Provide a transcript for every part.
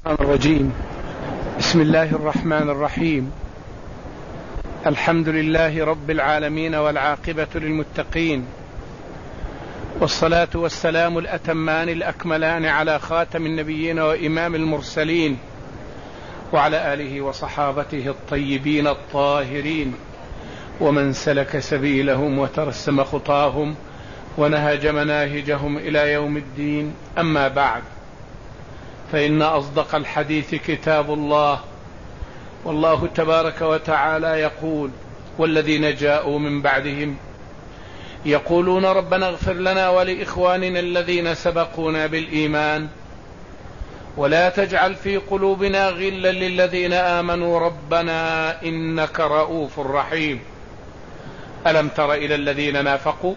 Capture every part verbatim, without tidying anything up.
الرجيم. بسم الله الرحمن الرحيم. الحمد لله رب العالمين والعاقبة للمتقين، والصلاة والسلام الأتمان الأكملان على خاتم النبيين وإمام المرسلين وعلى آله وصحابته الطيبين الطاهرين ومن سلك سبيلهم وترسم خطاهم ونهج مناهجهم إلى يوم الدين. أما بعد، فإن أصدق الحديث كتاب الله، والله تبارك وتعالى يقول: والذين جاءوا من بعدهم يقولون ربنا اغفر لنا ولإخواننا الذين سبقونا بالإيمان ولا تجعل في قلوبنا غلا للذين آمنوا ربنا إنك رؤوف رحيم. ألم تر إلى الذين نافقوا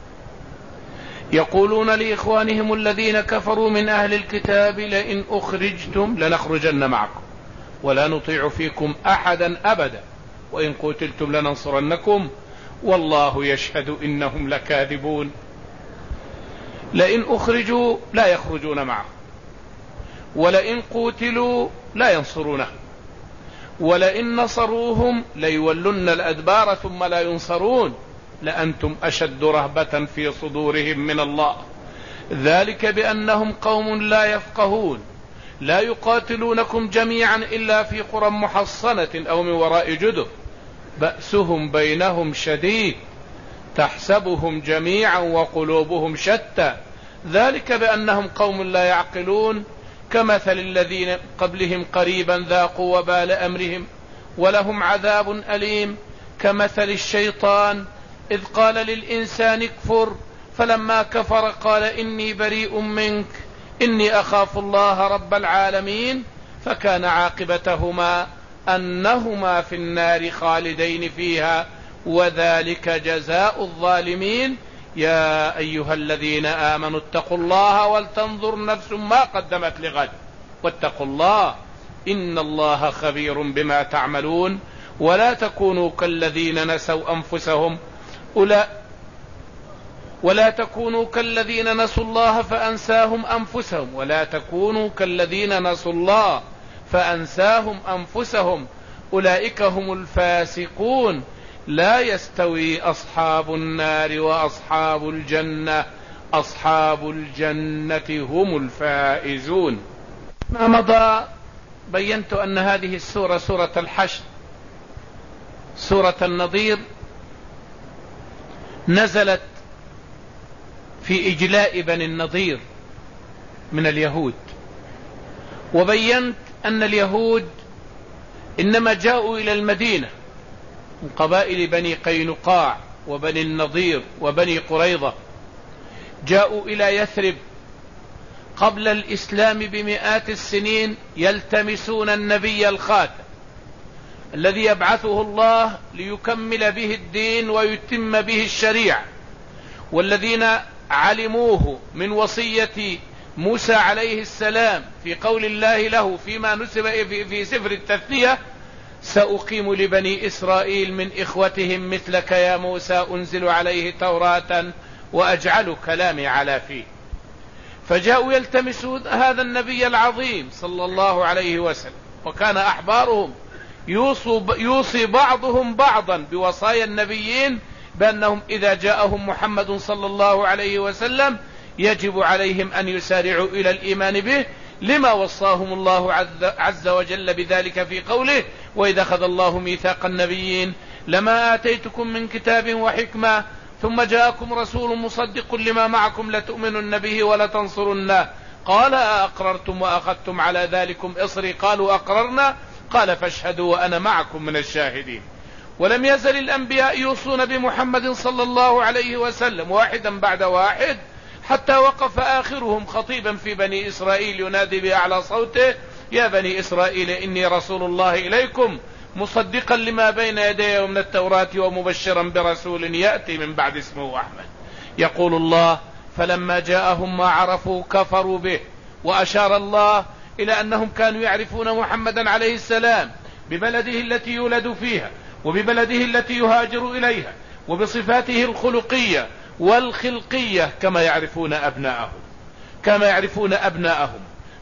يقولون لإخوانهم الذين كفروا من أهل الكتاب لئن أخرجتم لنخرجن معكم ولا نطيع فيكم أحدا أبدا وإن قتلتم لننصرنكم والله يشهد إنهم لكاذبون. لئن أخرجوا لا يخرجون معه، ولئن قتلوا لا ينصرونه، ولئن نصروهم ليولن الأدبار ثم لا ينصرون لأنتم أشد رهبة في صدورهم من الله، ذلك بأنهم قوم لا يفقهون لا يقاتلونكم جميعا إلا في قرى محصنة أو من وراء جدر بأسهم بينهم شديد تحسبهم جميعا وقلوبهم شتى ذلك بأنهم قوم لا يعقلون كمثل الذين قبلهم قريبا ذاقوا وبال أمرهم ولهم عذاب أليم كمثل الشيطان إذ قال للإنسان اكفر فلما كفر قال إني بريء منك إني أخاف الله رب العالمين فكان عاقبتهما أنهما في النار خالدين فيها وذلك جزاء الظالمين. يا أيها الذين آمنوا اتقوا الله ولتنظر نفس ما قدمت لغد واتقوا الله إن الله خبير بما تعملون ولا تكونوا كالذين نسوا أنفسهم أولئك ولا تكونوا كالذين نسوا الله فأنساهم أنفسهم ولا تكونوا كالذين نسوا الله فأنساهم أنفسهم أولئك هم الفاسقون لا يستوي أصحاب النار وأصحاب الجنة أصحاب الجنة هم الفائزون. ما مضى بينت أن هذه السورة سورة الحشر سورة النضير نزلت في إجلاء بني النضير من اليهود، وبينت أن اليهود إنما جاءوا إلى المدينة من قبائل بني قينقاع وبني النضير وبني قريظة، جاءوا إلى يثرب قبل الإسلام بمئات السنين يلتمسون النبي الخاتم الذي يبعثه الله ليكمل به الدين ويتم به الشريعة، والذين علموه من وصية موسى عليه السلام في قول الله له فيما نسب في سفر التثنية: سأقيم لبني إسرائيل من إخوتهم مثلك يا موسى أنزل عليه توراة وأجعل كلامي على فيه. فجاءوا يلتمسون هذا النبي العظيم صلى الله عليه وسلم، وكان أحبارهم يوصي بعضهم بعضا بوصايا النبيين بأنهم إذا جاءهم محمد صلى الله عليه وسلم يجب عليهم أن يسارعوا إلى الإيمان به، لما وصاهم الله عز وجل بذلك في قوله: وإذا أخذ الله ميثاق النبيين لما آتيتكم من كتاب وحكمة ثم جاءكم رسول مصدق لما معكم لتؤمنن به ولتنصرنه قال أأقررتم وأخذتم على ذلكم إصري قالوا أقررنا قال فاشهدوا وأنا معكم من الشاهدين. ولم يزل الأنبياء يوصون بمحمد صلى الله عليه وسلم واحدا بعد واحد حتى وقف آخرهم خطيبا في بني إسرائيل ينادي بأعلى صوته: يا بني إسرائيل إني رسول الله إليكم مصدقا لما بين يدي من التوراة ومبشرا برسول يأتي من بعد اسمه أحمد. يقول الله: فلما جاءهم ما عرفوا كفروا به. وأشار الله إلى أنهم كانوا يعرفون محمدا عليه السلام ببلده التي يولد فيها وببلده التي يهاجر إليها وبصفاته الخلقية والخلقية كما يعرفون أبناءهم كما يعرفون أبناءهم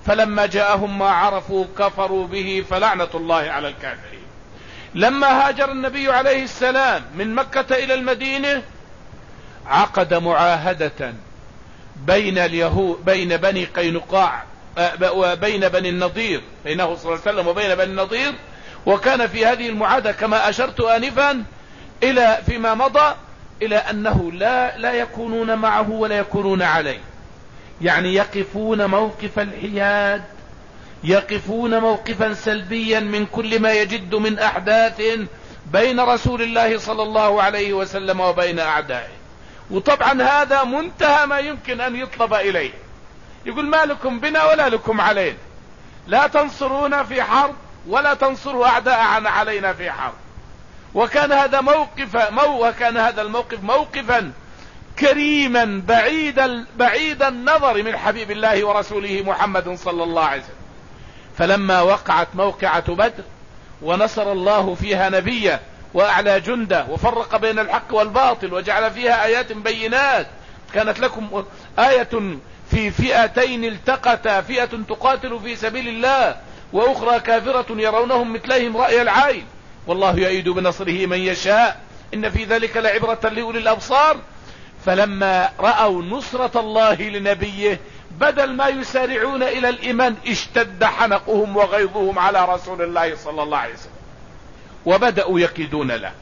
فلما جاءهم ما عرفوا كفروا به فلعنة الله على الكافرين. لما هاجر النبي عليه السلام من مكة إلى المدينة عقد معاهدة بين اليهود بين بني قينقاع وبين بني النضير، بينه صلى الله عليه وسلم وبين بني النضير، وكان في هذه المعاهدة كما أشرت آنفا إلى فيما مضى إلى أنه لا لا يكونون معه ولا يكونون عليه، يعني يقفون موقف الحياد، يقفون موقفا سلبيا من كل ما يجد من أحداث بين رسول الله صلى الله عليه وسلم وبين أعدائه. وطبعا هذا منتهى ما يمكن أن يطلب إليه، يقول ما لكم بنا ولا لكم علينا، لا تنصرونا في حرب ولا تنصروا أعداءنا علينا في حرب. وكان هذا موقف مو وكان هذا الموقف موقفا كريما بعيد بعيد النظر من حبيب الله ورسوله محمد صلى الله عليه وسلم. فلما وقعت موقعة بدر ونصر الله فيها نبيه وأعلى جنده وفرق بين الحق والباطل وجعل فيها آيات بينات، كانت لكم آية في فئتين التقتا، فئة تقاتل في سبيل الله وأخرى كافرة يرونهم مثلهم رأي العين والله يؤيد بنصره من يشاء إن في ذلك لعبرة لأولي الأبصار. فلما رأوا نصرة الله لنبيه بدل ما يسارعون إلى الإيمان اشتد حنقهم وغيظهم على رسول الله صلى الله عليه وسلم وبدأوا يكيدون له،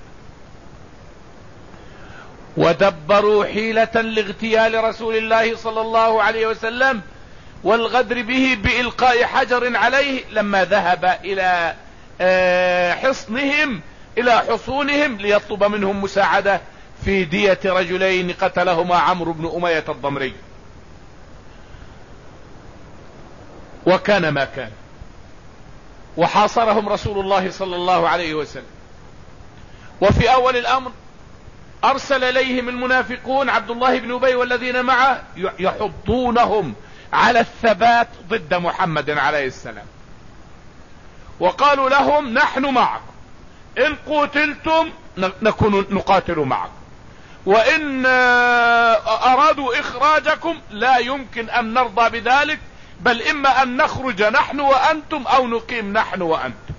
ودبروا حيلة لاغتيال رسول الله صلى الله عليه وسلم والغدر به بإلقاء حجر عليه لما ذهب إلى حصنهم إلى حصونهم ليطلب منهم مساعدة في دية رجلين قتلهما عمرو بن أمية الضمري. وكان ما كان، وحاصرهم رسول الله صلى الله عليه وسلم. وفي أول الأمر أرسل إليهم المنافقون عبد الله بن أبي والذين معه يحضونهم على الثبات ضد محمد عليه السلام، وقالوا لهم نحن معكم، إن قتلتم نكون نقاتل معكم، وإن أرادوا إخراجكم لا يمكن أن نرضى بذلك، بل إما أن نخرج نحن وأنتم أو نقيم نحن وأنتم.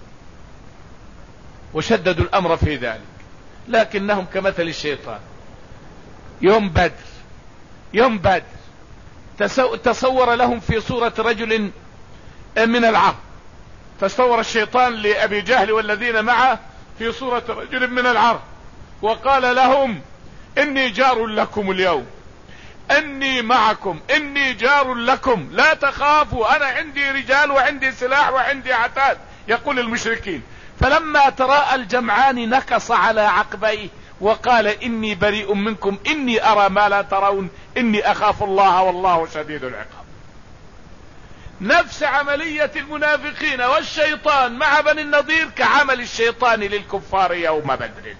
وشددوا الأمر في ذلك، لكنهم كمثل الشيطان. يوم بدر يوم بدر تصور لهم في صورة رجل من العرب، تصور الشيطان لأبي جهل والذين معه في صورة رجل من العرب وقال لهم إني جار لكم اليوم، إني معكم، إني جار لكم، لا تخافوا، أنا عندي رجال وعندي سلاح وعندي عتاد، يقول المشركين. فلما تراءى الجمعان نكص على عقبيه وقال إني بريء منكم إني أرى ما لا ترون إني أخاف الله والله شديد العقاب. نفس عملية المنافقين والشيطان مع بني النضير كعمل الشيطان للكفار يوم بدر.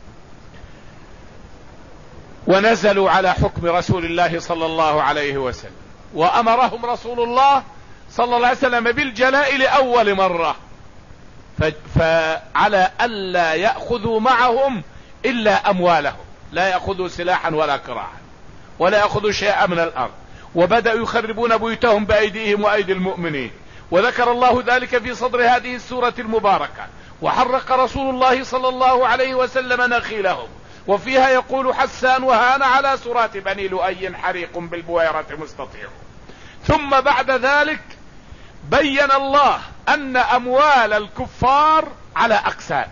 ونزلوا على حكم رسول الله صلى الله عليه وسلم، وأمرهم رسول الله صلى الله عليه وسلم بالجلاء لأول مرة، فعلى ألا يأخذوا معهم إلا أموالهم، لا يأخذوا سلاحا ولا كراعا ولا يأخذوا شيئا من الأرض، وبدأوا يخربون بيوتهم بأيديهم وأيدي المؤمنين. وذكر الله ذلك في صدر هذه السورة المباركة. وحرق رسول الله صلى الله عليه وسلم نخيلهم، وفيها يقول حسان وهان على سرات بني لؤي حريق بالبويرة مستطيع. ثم بعد ذلك بين الله أن أموال الكفار على أقسام: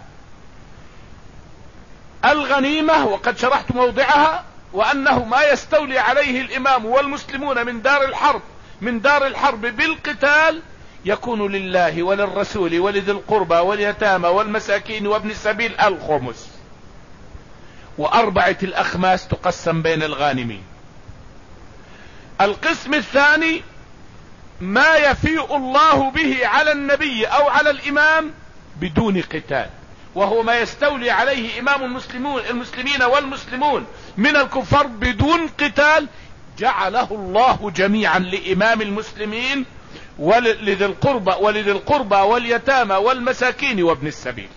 الغنيمة وقد شرحت موضعها، وأنه ما يستولي عليه الإمام والمسلمون من دار الحرب من دار الحرب بالقتال يكون لله وللرسول ولذي القربى واليتامى والمساكين وابن السبيل الخمس، وأربعة الأخماس تقسم بين الغانمين. القسم الثاني ما يفيء الله به على النبي أو على الإمام بدون قتال، وهو ما يستولي عليه إمام المسلمون المسلمين والمسلمون من الكفار بدون قتال، جعله الله جميعا لإمام المسلمين ولذي القربى ولذي القربى واليتامى والمساكين وابن السبيل.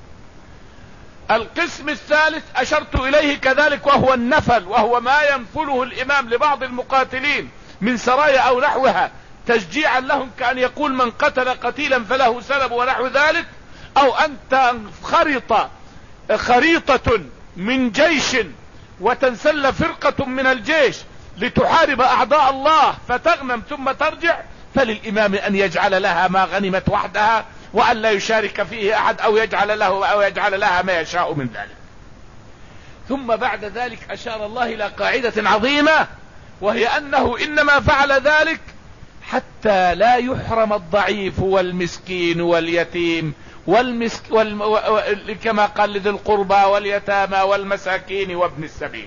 القسم الثالث أشرت إليه كذلك، وهو النفل، وهو ما ينفله الإمام لبعض المقاتلين من سرايا أو نحوها تشجيعا لهم كأن يقول من قتل قتيلا فله سلب ونحو ذلك، او ان تنخرط خريطة من جيش وتنسل فرقة من الجيش لتحارب اعداء الله فتغنم ثم ترجع، فللامام ان يجعل لها ما غنمت وحدها وان لا يشارك فيه احد، او يجعل له او يجعل لها ما يشاء من ذلك. ثم بعد ذلك اشار الله الى قاعدة عظيمة، وهي انه انما فعل ذلك حتى لا يحرم الضعيف والمسكين واليتيم والمسك والم... و... كما قال لذي القربى واليتامى والمساكين وابن السبيل.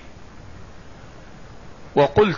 وقلت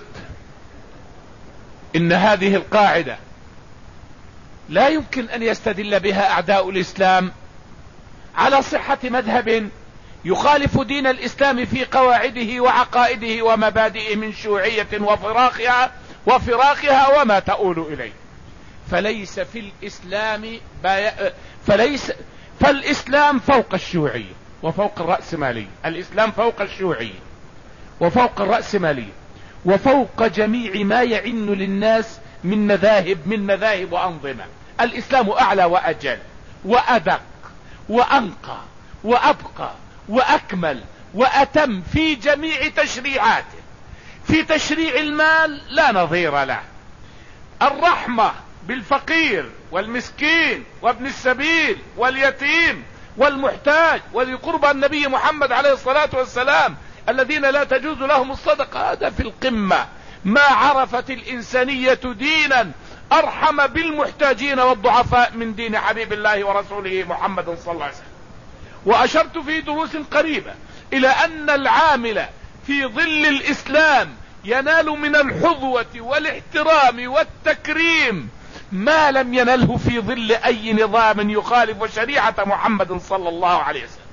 ان هذه القاعدة لا يمكن ان يستدل بها اعداء الاسلام على صحة مذهب يخالف دين الاسلام في قواعده وعقائده ومبادئه من شيوعية وفراخها وفراخها وما تؤول اليه. فليس في الاسلام باي... فليس فالاسلام فوق الشيوعية وفوق الرأسمالية، الاسلام فوق الشيوعية وفوق الرأسمالية وفوق جميع ما يعن للناس من مذاهب من مذاهب وانظمة. الاسلام اعلى واجل وادق وانقى وابقى واكمل واتم في جميع تشريعاته. في تشريع المال لا نظير له، الرحمة بالفقير والمسكين وابن السبيل واليتيم والمحتاج وذي قربى النبي محمد عليه الصلاة والسلام الذين لا تجوز لهم الصدقة، هذا في القمة. ما عرفت الإنسانية دينا أرحم بالمحتاجين والضعفاء من دين حبيب الله ورسوله محمد صلى الله عليه وسلم. وأشرت في دروس قريبة إلى أن العامل في ظل الإسلام ينال من الحظوة والاحترام والتكريم ما لم ينله في ظل أي نظام يخالف شريعة محمد صلى الله عليه وسلم.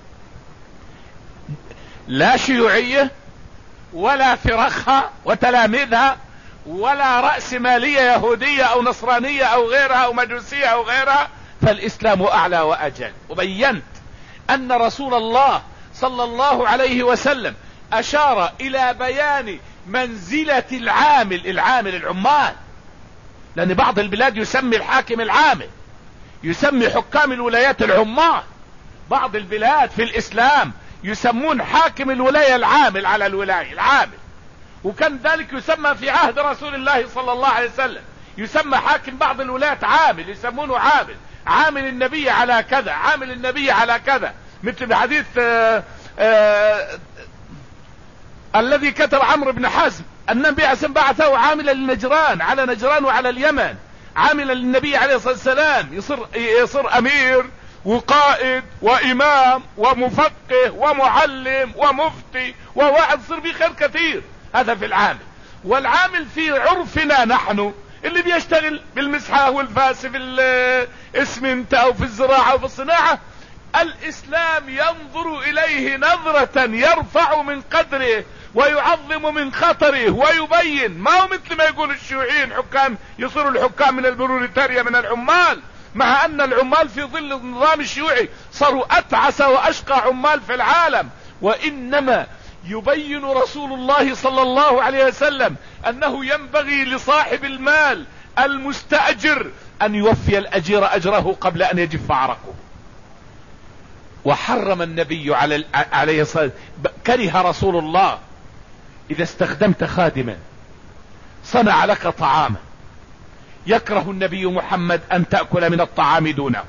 لا شيوعية ولا فرخها وتلاميذها ولا رأسمالية يهودية أو نصرانية أو غيرها أو مجوسية أو غيرها، فالإسلام أعلى وأجل. وبينت أن رسول الله صلى الله عليه وسلم أشار إلى بيان منزلة العامل العامل العمال، لأن بعض البلاد يسمي الحاكم العامل، يسمي حكام الولايات العمال. بعض البلاد في الإسلام يسمون حاكم الولاية العامل على الولاية العامل، وكان ذلك يسمى في عهد رسول الله صلى الله عليه وسلم، يسمى حاكم بعض الولايات عامل، يسمونه عامل، عامل النبي على كذا، عامل النبي على كذا، مثل بحديث آآ آآ الذي كتب عمرو بن حزم النبي عليه الصلاة والسلام بعثه عاملا لنجران على نجران وعلى اليمن، عاملا للنبي عليه الصلاة والسلام يصير, يصير امير وقائد وامام ومفقه ومعلم ومفتي وواعظ، يصير به خير كثير. هذا في العامل. والعامل في عرفنا نحن اللي بيشتغل بالمسحة والفاس في الاسمنت او في الزراعة او في الصناعة، الاسلام ينظر اليه نظرة يرفع من قدره ويعظم من خطره ويبين. ما هو مثل ما يقول الشيوعيين حكام يصيروا الحكام من البروليتاريا من العمال، مع ان العمال في ظل النظام الشيوعي صاروا اتعس واشقى عمال في العالم. وانما يبين رسول الله صلى الله عليه وسلم انه ينبغي لصاحب المال المستأجر ان يوفي الاجير اجره قبل ان يجف عرقه. وحرم النبي على عليه الصلاة، كره رسول الله اذا استخدمت خادما صنع لك طعاما، يكره النبي محمد ان تأكل من الطعام دونه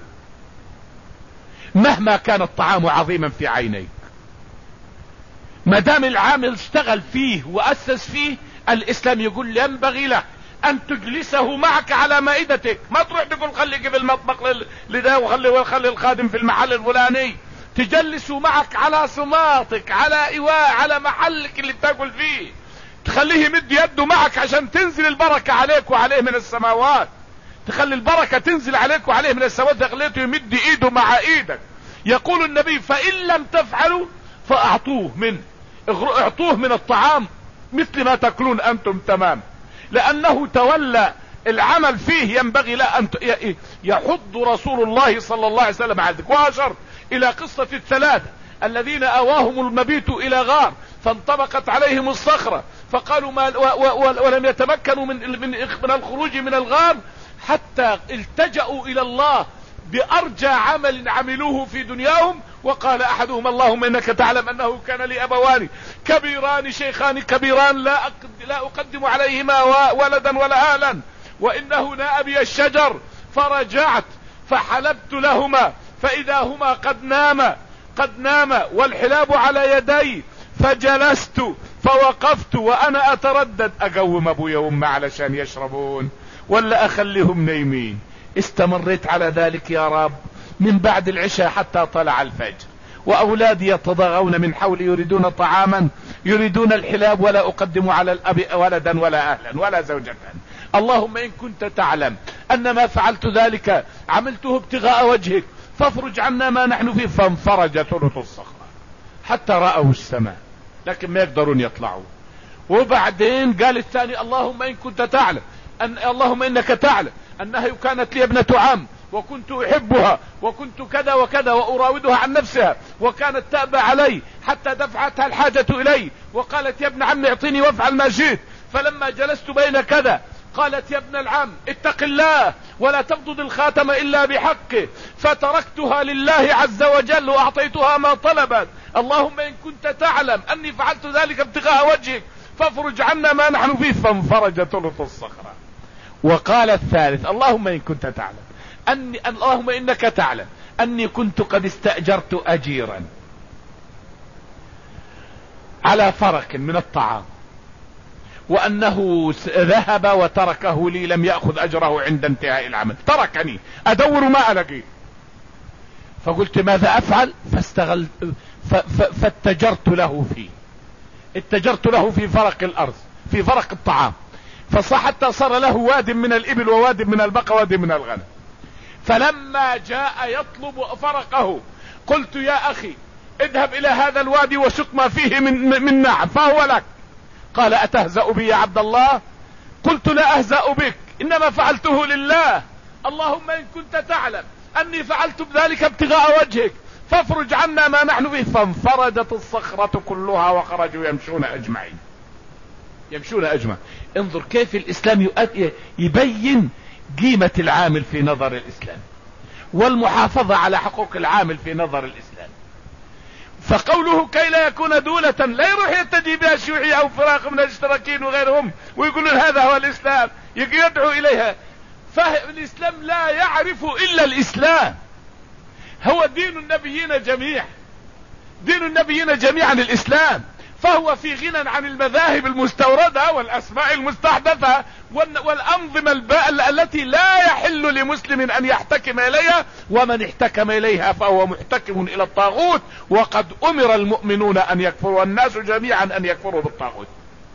مهما كان الطعام عظيما في عينيك. ما دام العامل اشتغل فيه واسس فيه، الاسلام يقول ينبغي له ان تجلسه معك على مائدتك، ما تروح تقول خليك في المطبخ لده وخلي وخلي الخادم في المحل الفلاني، تجلسه معك على صماطك على ايواء على محلك اللي بتاكل فيه، تخليه يمد يده معك عشان تنزل البركة عليك وعليه من السماوات، تخلي البركة تنزل عليك وعليه من السماوات، خليته يمد ايده مع ايدك. يقول النبي فان لم تفعلوا فاعطوه من اعطوه من الطعام مثل ما تاكلون انتم تمام، لانه تولى العمل فيه ينبغي له ان يحض رسول الله صلى الله عليه وسلم على ذلك. واشر الى قصة الثلاثة الذين اواهم المبيت الى غار فانطبقت عليهم الصخرة فقالوا ما ولم يتمكنوا من من الخروج من الغار حتى التجأوا الى الله بارجى عمل عملوه في دنياهم. وقال احدهم اللهم انك تعلم انه كان لي ابوان كبيران شيخان كبيران لا لا اقدم عليهما ولدا ولا اهلا، وانه ناء بي الشجر فرجعت فحلبت لهما فاذا هما قد ناما قد ناما والحلاب على يدي، فجلست فوقفت وانا اتردد اقوم ابويا وامي علشان يشربون ولا اخليهم نايمين. استمريت على ذلك يا رب من بعد العشاء حتى طلع الفجر، واولادي يتضاغون من حولي يريدون طعاما يريدون الحلاب، ولا اقدم على الاب ولدا ولا اهلا ولا زوجة. اللهم ان كنت تعلم ان ما فعلت ذلك عملته ابتغاء وجهك فافرج عنا ما نحن فيه. فانفرج ثلث الصخرة حتى رأوا السماء لكن ما يقدرون يطلعوا. وبعدين قال الثاني اللهم ان كنت تعلم أن اللهم انك تعلم انها كانت لي ابنة عم وكنت احبها وكنت كذا وكذا واراودها عن نفسها وكانت تأبى علي حتى دفعتها الحاجة الي وقالت يا ابن عم اعطيني وافعل ما شئت، فلما جلست بين كذا قالت يا ابن العم اتق الله ولا تفضض الخاتم الا بحقه، فتركتها لله عز وجل واعطيتها ما طلبت. اللهم ان كنت تعلم اني فعلت ذلك ابتغاء وجهك فافرج عنا ما نحن فيه. فانفرج ثلث الصخرة. وقال الثالث اللهم ان كنت تعلم اني اللهم انك تعلم اني كنت قد استأجرت اجيرا على فرق من الطعام وانه ذهب وتركه لي لم يأخذ اجره عند انتهاء العمل، تركني ادور ما الاقيه. فقلت ماذا افعل؟ فاستغل فاتجرت له فيه اتجرت له في فرق الارض في فرق الطعام، فحتى صار له واد من الابل وواد من البقر وواد من الغنم. فلما جاء يطلب فرقه قلت يا اخي اذهب الى هذا الوادي وسق ما فيه من, من نعم فهو لك. قال اتهزأ بي يا عبد الله؟ قلت لا اهزأ بك انما فعلته لله. اللهم ان كنت تعلم اني فعلت بذلك ابتغاء وجهك فافرج عنا ما نحن فيه. فانفرجت الصخرة كلها وخرجوا يمشون اجمعين يمشون اجمع. انظر كيف الاسلام يبين قيمة العامل في نظر الاسلام والمحافظة على حقوق العامل في نظر الاسلام. فقوله كي لا يكون دولة لا يروح يتجي بها الشيوعي او فراق من الاشتراكيين وغيرهم ويقولون هذا هو الاسلام يدعو اليها. فالاسلام لا يعرف الا الاسلام، هو دين النبيين جميع دين النبيين جميعا الاسلام، فهو في غنى عن المذاهب المستوردة والاسماء المستحدثة والانظمة التي لا يحل لمسلم ان يحتكم اليها، ومن احتكم اليها فهو محتكم الى الطاغوت. وقد امر المؤمنون ان يكفروا والناس جميعا ان يكفروا بالطاغوت.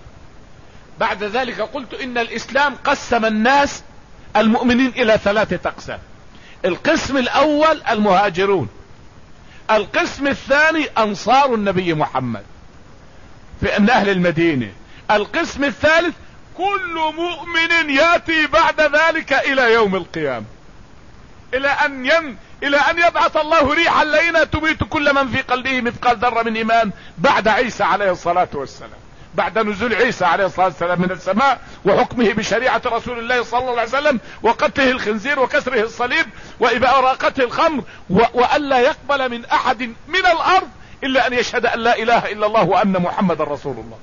بعد ذلك قلت ان الاسلام قسم الناس المؤمنين الى ثلاثة اقسام. القسم الاول المهاجرون، القسم الثاني انصار النبي محمد في ان اهل المدينة، القسم الثالث كل مؤمن ياتي بعد ذلك الى يوم القيامة الى ان ين الى ان يبعث الله ريحا لينا تميت كل من في قلبه مثقال ذرة من ايمان بعد عيسى عليه الصلاة والسلام، بعد نزول عيسى عليه الصلاة والسلام من السماء وحكمه بشريعة رسول الله صلى الله عليه وسلم وقتله الخنزير وكسره الصليب وإباراقته الخمر وألا يقبل من احد من الارض الا ان يشهد ان لا اله الا الله وان محمد رسول الله.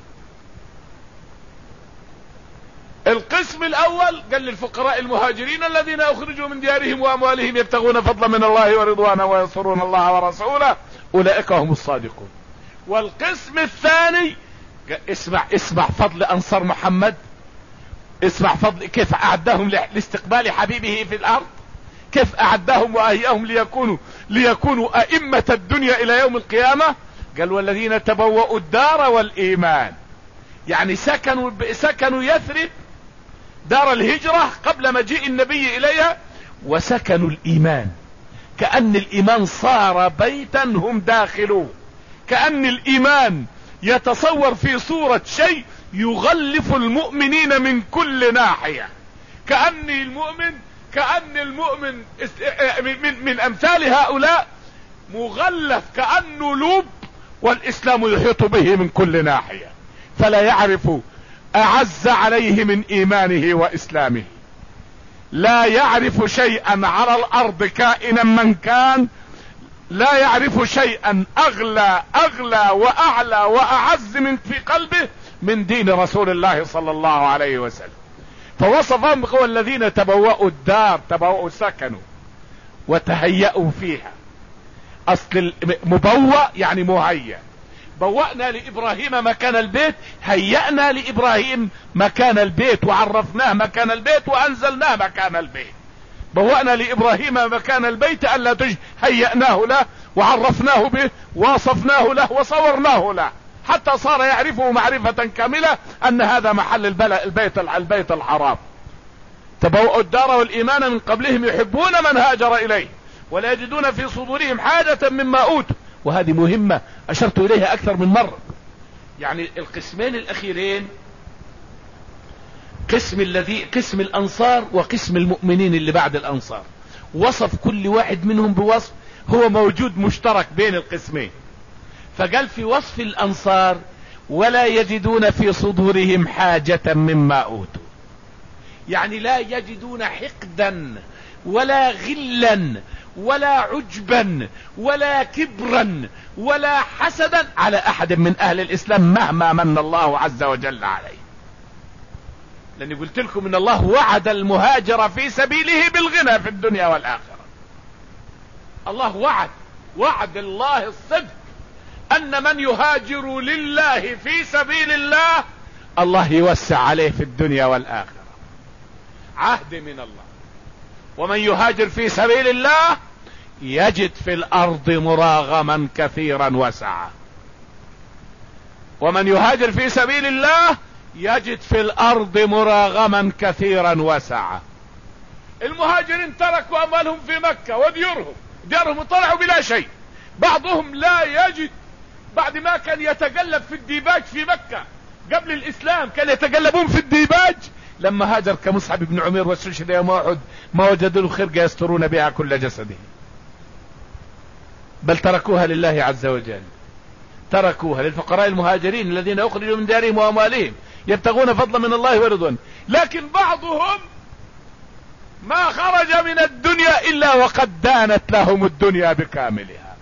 القسم الاول قال للفقراء المهاجرين الذين اخرجوا من ديارهم واموالهم يبتغون فضلا من الله ورضوانا وينصرون الله ورسوله اولئك هم الصادقون. والقسم الثاني اسمع اسمع فضل انصار محمد، اسمع فضل كيف اعدهم لاستقبال حبيبه في الارض، كيف اعدهم واهيئهم ليكونوا ليكونوا ائمة الدنيا الى يوم القيامة. قال والذين تبوأوا الدار والايمان، يعني سكنوا سكنوا يثرب دار الهجرة قبل مجيء النبي اليها، وسكنوا الايمان كأن الايمان صار بيتا هم داخلوه، كأن الايمان يتصور في صورة شيء يغلف المؤمنين من كل ناحية، كأن المؤمن كأن المؤمن من, من امثال هؤلاء مغلف كأنه لوب والاسلام يحيط به من كل ناحية، فلا يعرف اعز عليه من ايمانه واسلامه. لا يعرف شيئا على الارض كائنا من كان، لا يعرف شيئا اغلى اغلى واعلى واعز من في قلبه من دين رسول الله صلى الله عليه وسلم. فوصفهم هو الذين تبوأوا الدار، تبوأوا سكنوا وتهيأوا فيها. اصل مبوأ يعني مهيأ. بوأنا لابراهيم مكان البيت، هيأنا لابراهيم مكان البيت، وعرفناه مكان البيت، وانزلناه مكان البيت. بوأنا لابراهيم مكان البيت الا تج هيأناه له وعرفناه به ووصفناه له وصورناه له، حتى صار يعرفه معرفة كاملة ان هذا محل البيت البيت الحرام. تبوأوا الدار والايمان من قبلهم يحبون من هاجر اليه ولا يجدون في صدورهم حاجة مما اوتوا. وهذه مهمة اشرت اليها اكثر من مرة. يعني القسمين الاخيرين، قسم الذي قسم الانصار وقسم المؤمنين اللي بعد الانصار، وصف كل واحد منهم بوصف هو موجود مشترك بين القسمين. فقال في وصف الانصار ولا يجدون في صدورهم حاجة مما اوتوا، يعني لا يجدون حقدا ولا غلا ولا عجبا ولا كبرا ولا حسدا على احد من اهل الاسلام مهما من الله عز وجل عليه. لاني قلت لكم ان الله وعد المهاجر في سبيله بالغنى في الدنيا والاخرة. الله وعد، وعد الله الصدق ان من يهاجر لله في سبيل الله الله يوسع عليه في الدنيا والاخرة، عهد من الله. ومن يهاجر في سبيل الله يجد في الارض مراغما كثيرا وسعة. ومن يهاجر في سبيل الله يجد في الارض مراغما كثيرا وسعة. المهاجرين تركوا اموالهم في مكة وديورهم، ديارهم طلعوا بلا شيء. بعضهم لا يجد، بعد ما كان يتقلب في الديباج في مكة قبل الاسلام كان يتقلبون في الديباج، لما هاجر كمصعب بن عمير واستشهد يوم احد ما وجدوا له خرقة يسترون بها كل جسده، بل تركوها لله عز وجل. تركوها للفقراء المهاجرين الذين اخرجوا من ديارهم واموالهم يبتغون فضلا من الله ورضوانه. لكن بعضهم ما خرج من الدنيا الا وقد دانت لهم الدنيا بكاملها،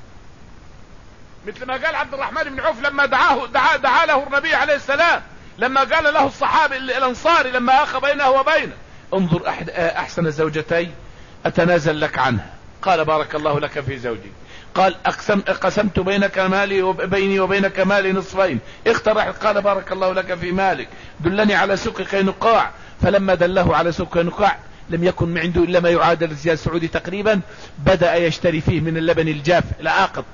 مثل ما قال عبد الرحمن بن عوف لما دعاه دعا, دعا له النبي عليه السلام، لما قال له الصحابي الانصاري لما اخى بينه وبينه: انظر احسن زوجتي اتنازل لك عنها. قال: بارك الله لك في زوجي. قال: أقسم قسمت بينك مالي وبيني وبينك مالي نصفين، اختر. قال: بارك الله لك في مالك، دلني على سوق قينقاع. فلما دله على سوق قينقاع لم يكن عنده الا ما يعادل الريال السعودي تقريبا، بدأ يشتري فيه من اللبن الجاف العاقد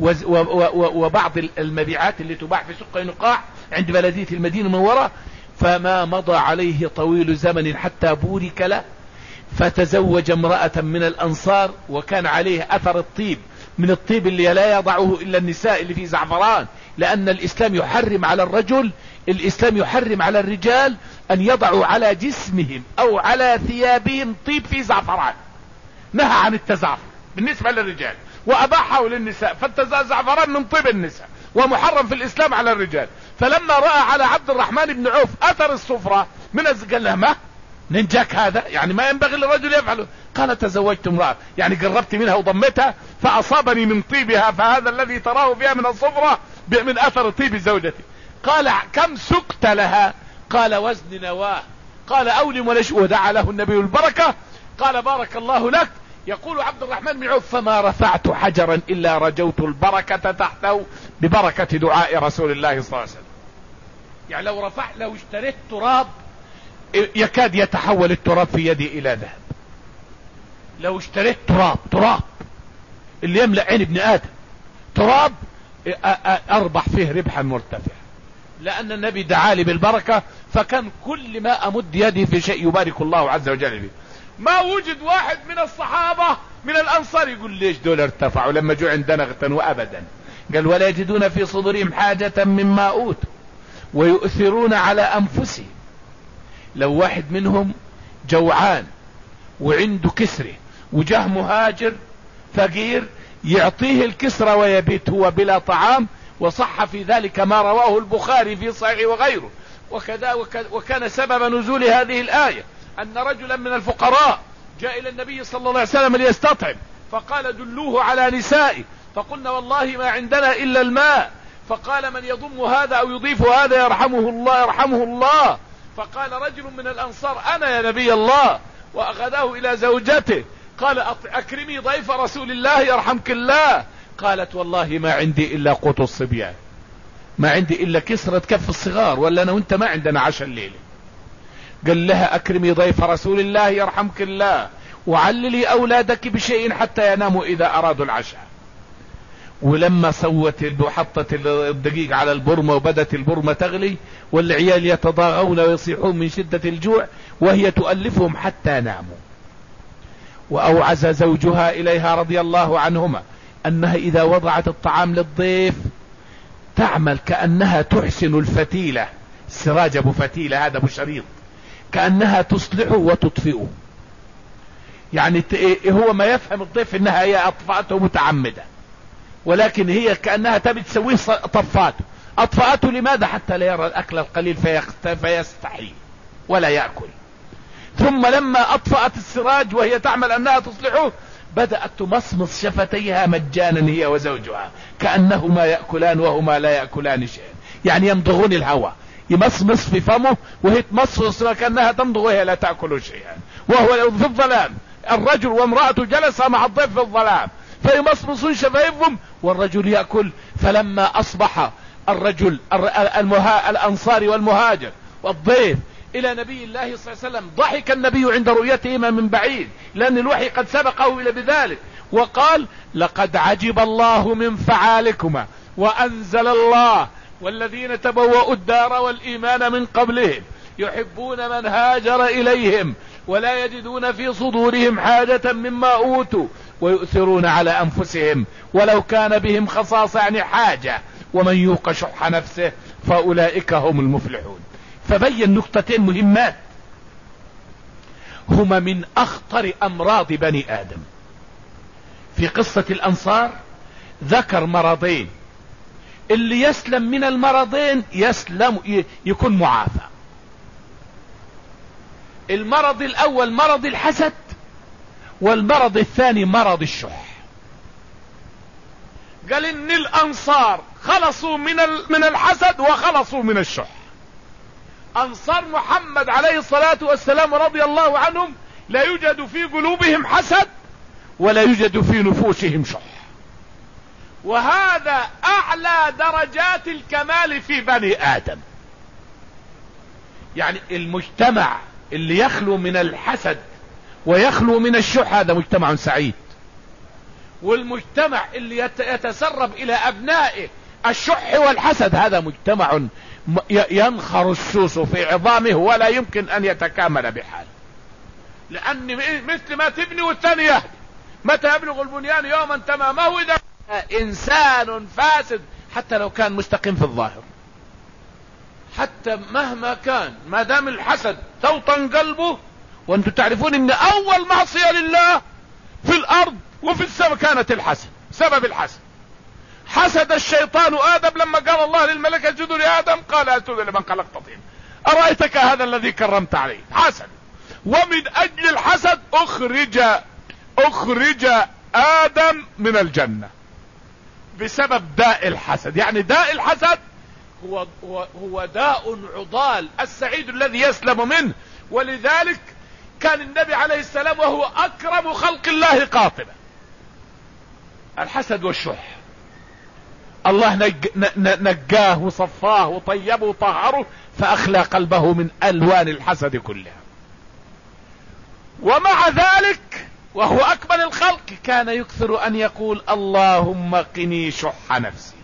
وبعض المبيعات اللي تباع في سوق قينقاع عند بلدية المدينة المنورة. فما مضى عليه طويل زمن حتى بورك له، فتزوج امرأة من الانصار، وكان عليه اثر الطيب، من الطيب اللي لا يضعه الا النساء اللي فيه زعفران، لان الاسلام يحرم على الرجل، الاسلام يحرم على الرجال ان يضعوا على جسمهم او على ثيابهم طيب فيه زعفران، نهى عن التزعفر بالنسبة للرجال واباحه للنساء. فالزعفران من طيب النساء ومحرم في الاسلام على الرجال. فلما رأى على عبد الرحمن بن عوف اثر الصفرة من قال له: ما ننجاك هذا، يعني ما ينبغي للرجل يفعله. قال: تزوجت امرأة، يعني قربت منها وضمتها فاصابني من طيبها، فهذا الذي تراه فيها من الصفرة من اثر طيب زوجتي. قال: كم سقت لها؟ قال: وزن نواه. قال: اولم ولش. ودعا له النبي البركة. قال: بارك الله لك. يقول عبد الرحمن بن عوف: فما رفعت حجرا الا رجوت البركة تحته ببركة دعاء رسول الله صلى الله عليه وسلم. يعني لو رفع لو اشتريت تراب يكاد يتحول التراب في يدي الى ذهب. لو اشتريت تراب تراب اللي يملأ عين ابن ادم تراب اربح فيه ربحا مرتفعا، لان النبي دعا لي بالبركة. فكان كل ما امد يدي في شيء يبارك الله عز وجل به. ما وجد واحد من الصحابة من الانصار يقول: ليش دول ارتفعوا لما جو عندنا اغتنوا؟ ابدا. قال: ولا يجدون في صدورهم حاجة مما اوتوا ويؤثرون على انفسهم. لو واحد منهم جوعان وعنده كسرة وجاه مهاجر فقير يعطيه الكسرة ويبيت هو بلا طعام، وصح في ذلك ما رواه البخاري في صحيح وغيره، وكذا وكان سبب نزول هذه الآية أن رجلا من الفقراء جاء إلى النبي صلى الله عليه وسلم ليستطعم، فقال دلوه على نسائي، فقلنا والله ما عندنا إلا الماء، فقال من يضم هذا أو يضيف هذا يرحمه الله يرحمه الله. فقال رجل من الأنصار أنا يا نبي الله، وأخذه إلى زوجته، قال أكرمي ضيف رسول الله يرحمك الله. قالت والله ما عندي إلا قوت الصبيان، ما عندي إلا كسرة كف الصغار، ولا أنا وانت ما عندنا عشاء الليلة. قال لها أكرمي ضيف رسول الله يرحمك الله، وعللي أولادك بشيء حتى يناموا إذا أرادوا العشاء. ولما سوت وحطت الدقيق على البرمة وبدت البرمة تغلي والعيال يتضاغون ويصيحون من شدة الجوع وهي تؤلفهم حتى ناموا، وأوعز زوجها إليها رضي الله عنهما أنها إذا وضعت الطعام للضيف تعمل كأنها تحسن الفتيلة، السراج أبو فتيلة هذا أبو شريط، كأنها تصلحه وتطفئه. يعني هو ما يفهم الضيف انها هي اطفأته متعمدة، ولكن هي كأنها تبي تسويه طفاته. اطفأته لماذا؟ حتى لا يرى الاكل القليل فيستحي ولا يأكل. ثم لما اطفأت السراج وهي تعمل انها تصلحه بدأت تمصمص شفتيها مجانا هي وزوجها كأنهما يأكلان وهما لا يأكلان شيئا، يعني يمضغون الهواء، يمصمص في فمه وهي تمصمص كأنها تمضغ وهي لا تأكل شيئا، وهو في الظلام. الرجل وامرأته جلس مع الضيف في الظلام فيمصمصون شفايفهم والرجل يأكل. فلما أصبح الرجل المها... الأنصاري والمهاجر والضيف إلى نبي الله صلى الله عليه وسلم ضحك النبي عند رؤيتهما من بعيد، لأن الوحي قد سبقه إلى بذلك، وقال لقد عجب الله من فعالكما وأنزل الله والذين تبوأوا الدار والإيمان من قبلهم يحبون من هاجر إليهم ولا يجدون في صدورهم حاجة مما أوتوا ويؤثرون على أنفسهم ولو كان بهم خصاصة، يعني حاجة، ومن يوق شح نفسه فأولئك هم المفلحون. فبين نقطتين مهمات هما من أخطر أمراض بني آدم. في قصة الأنصار ذكر مرضين، اللي يسلم من المرضين يسلم يكون معافى. المرض الأول مرض الحسد، والمرض الثاني مرض الشح. قال إن الأنصار خلصوا من من الحسد وخلصوا من الشح. أنصار محمد عليه الصلاة والسلام رضي الله عنهم لا يوجد في قلوبهم حسد ولا يوجد في نفوسهم شح، وهذا أعلى درجات الكمال في بني آدم. يعني المجتمع اللي يخلو من الحسد ويخلو من الشح هذا مجتمع سعيد، والمجتمع اللي يتسرب إلى أبنائه الشح والحسد هذا مجتمع ينخر السوس في عظامه ولا يمكن أن يتكامل بحال، لأن مثل ما تبني والثاني يهدي. متى يبلغ البنيان يوما تمامه إذا إنسان فاسد حتى لو كان مستقيم في الظاهر، حتى مهما كان ما دام الحسد توطن قلبه. وانتم تعرفون ان اول معصية لله في الارض وفي السماء كانت الحسد، سبب الحسد. حسد الشيطان ادم لما قال الله للملائكة اسجدوا لادم قال اسجد لمن خلقت طينا ارايتك هذا الذي كرمت عليه، حسد. ومن اجل الحسد اخرج اخرج ادم من الجنة بسبب داء الحسد. يعني داء الحسد هو, هو, هو داء عضال السعيد الذي يسلم منه. ولذلك كان النبي عليه السلام وهو اكرم خلق الله قاطبة الحسد والشح. الله نج... نجاه وصفاه وطيبه وطهره فاخلى قلبه من الوان الحسد كلها. ومع ذلك وهو اكمل الخلق كان يكثر ان يقول اللهم قني شح نفسي،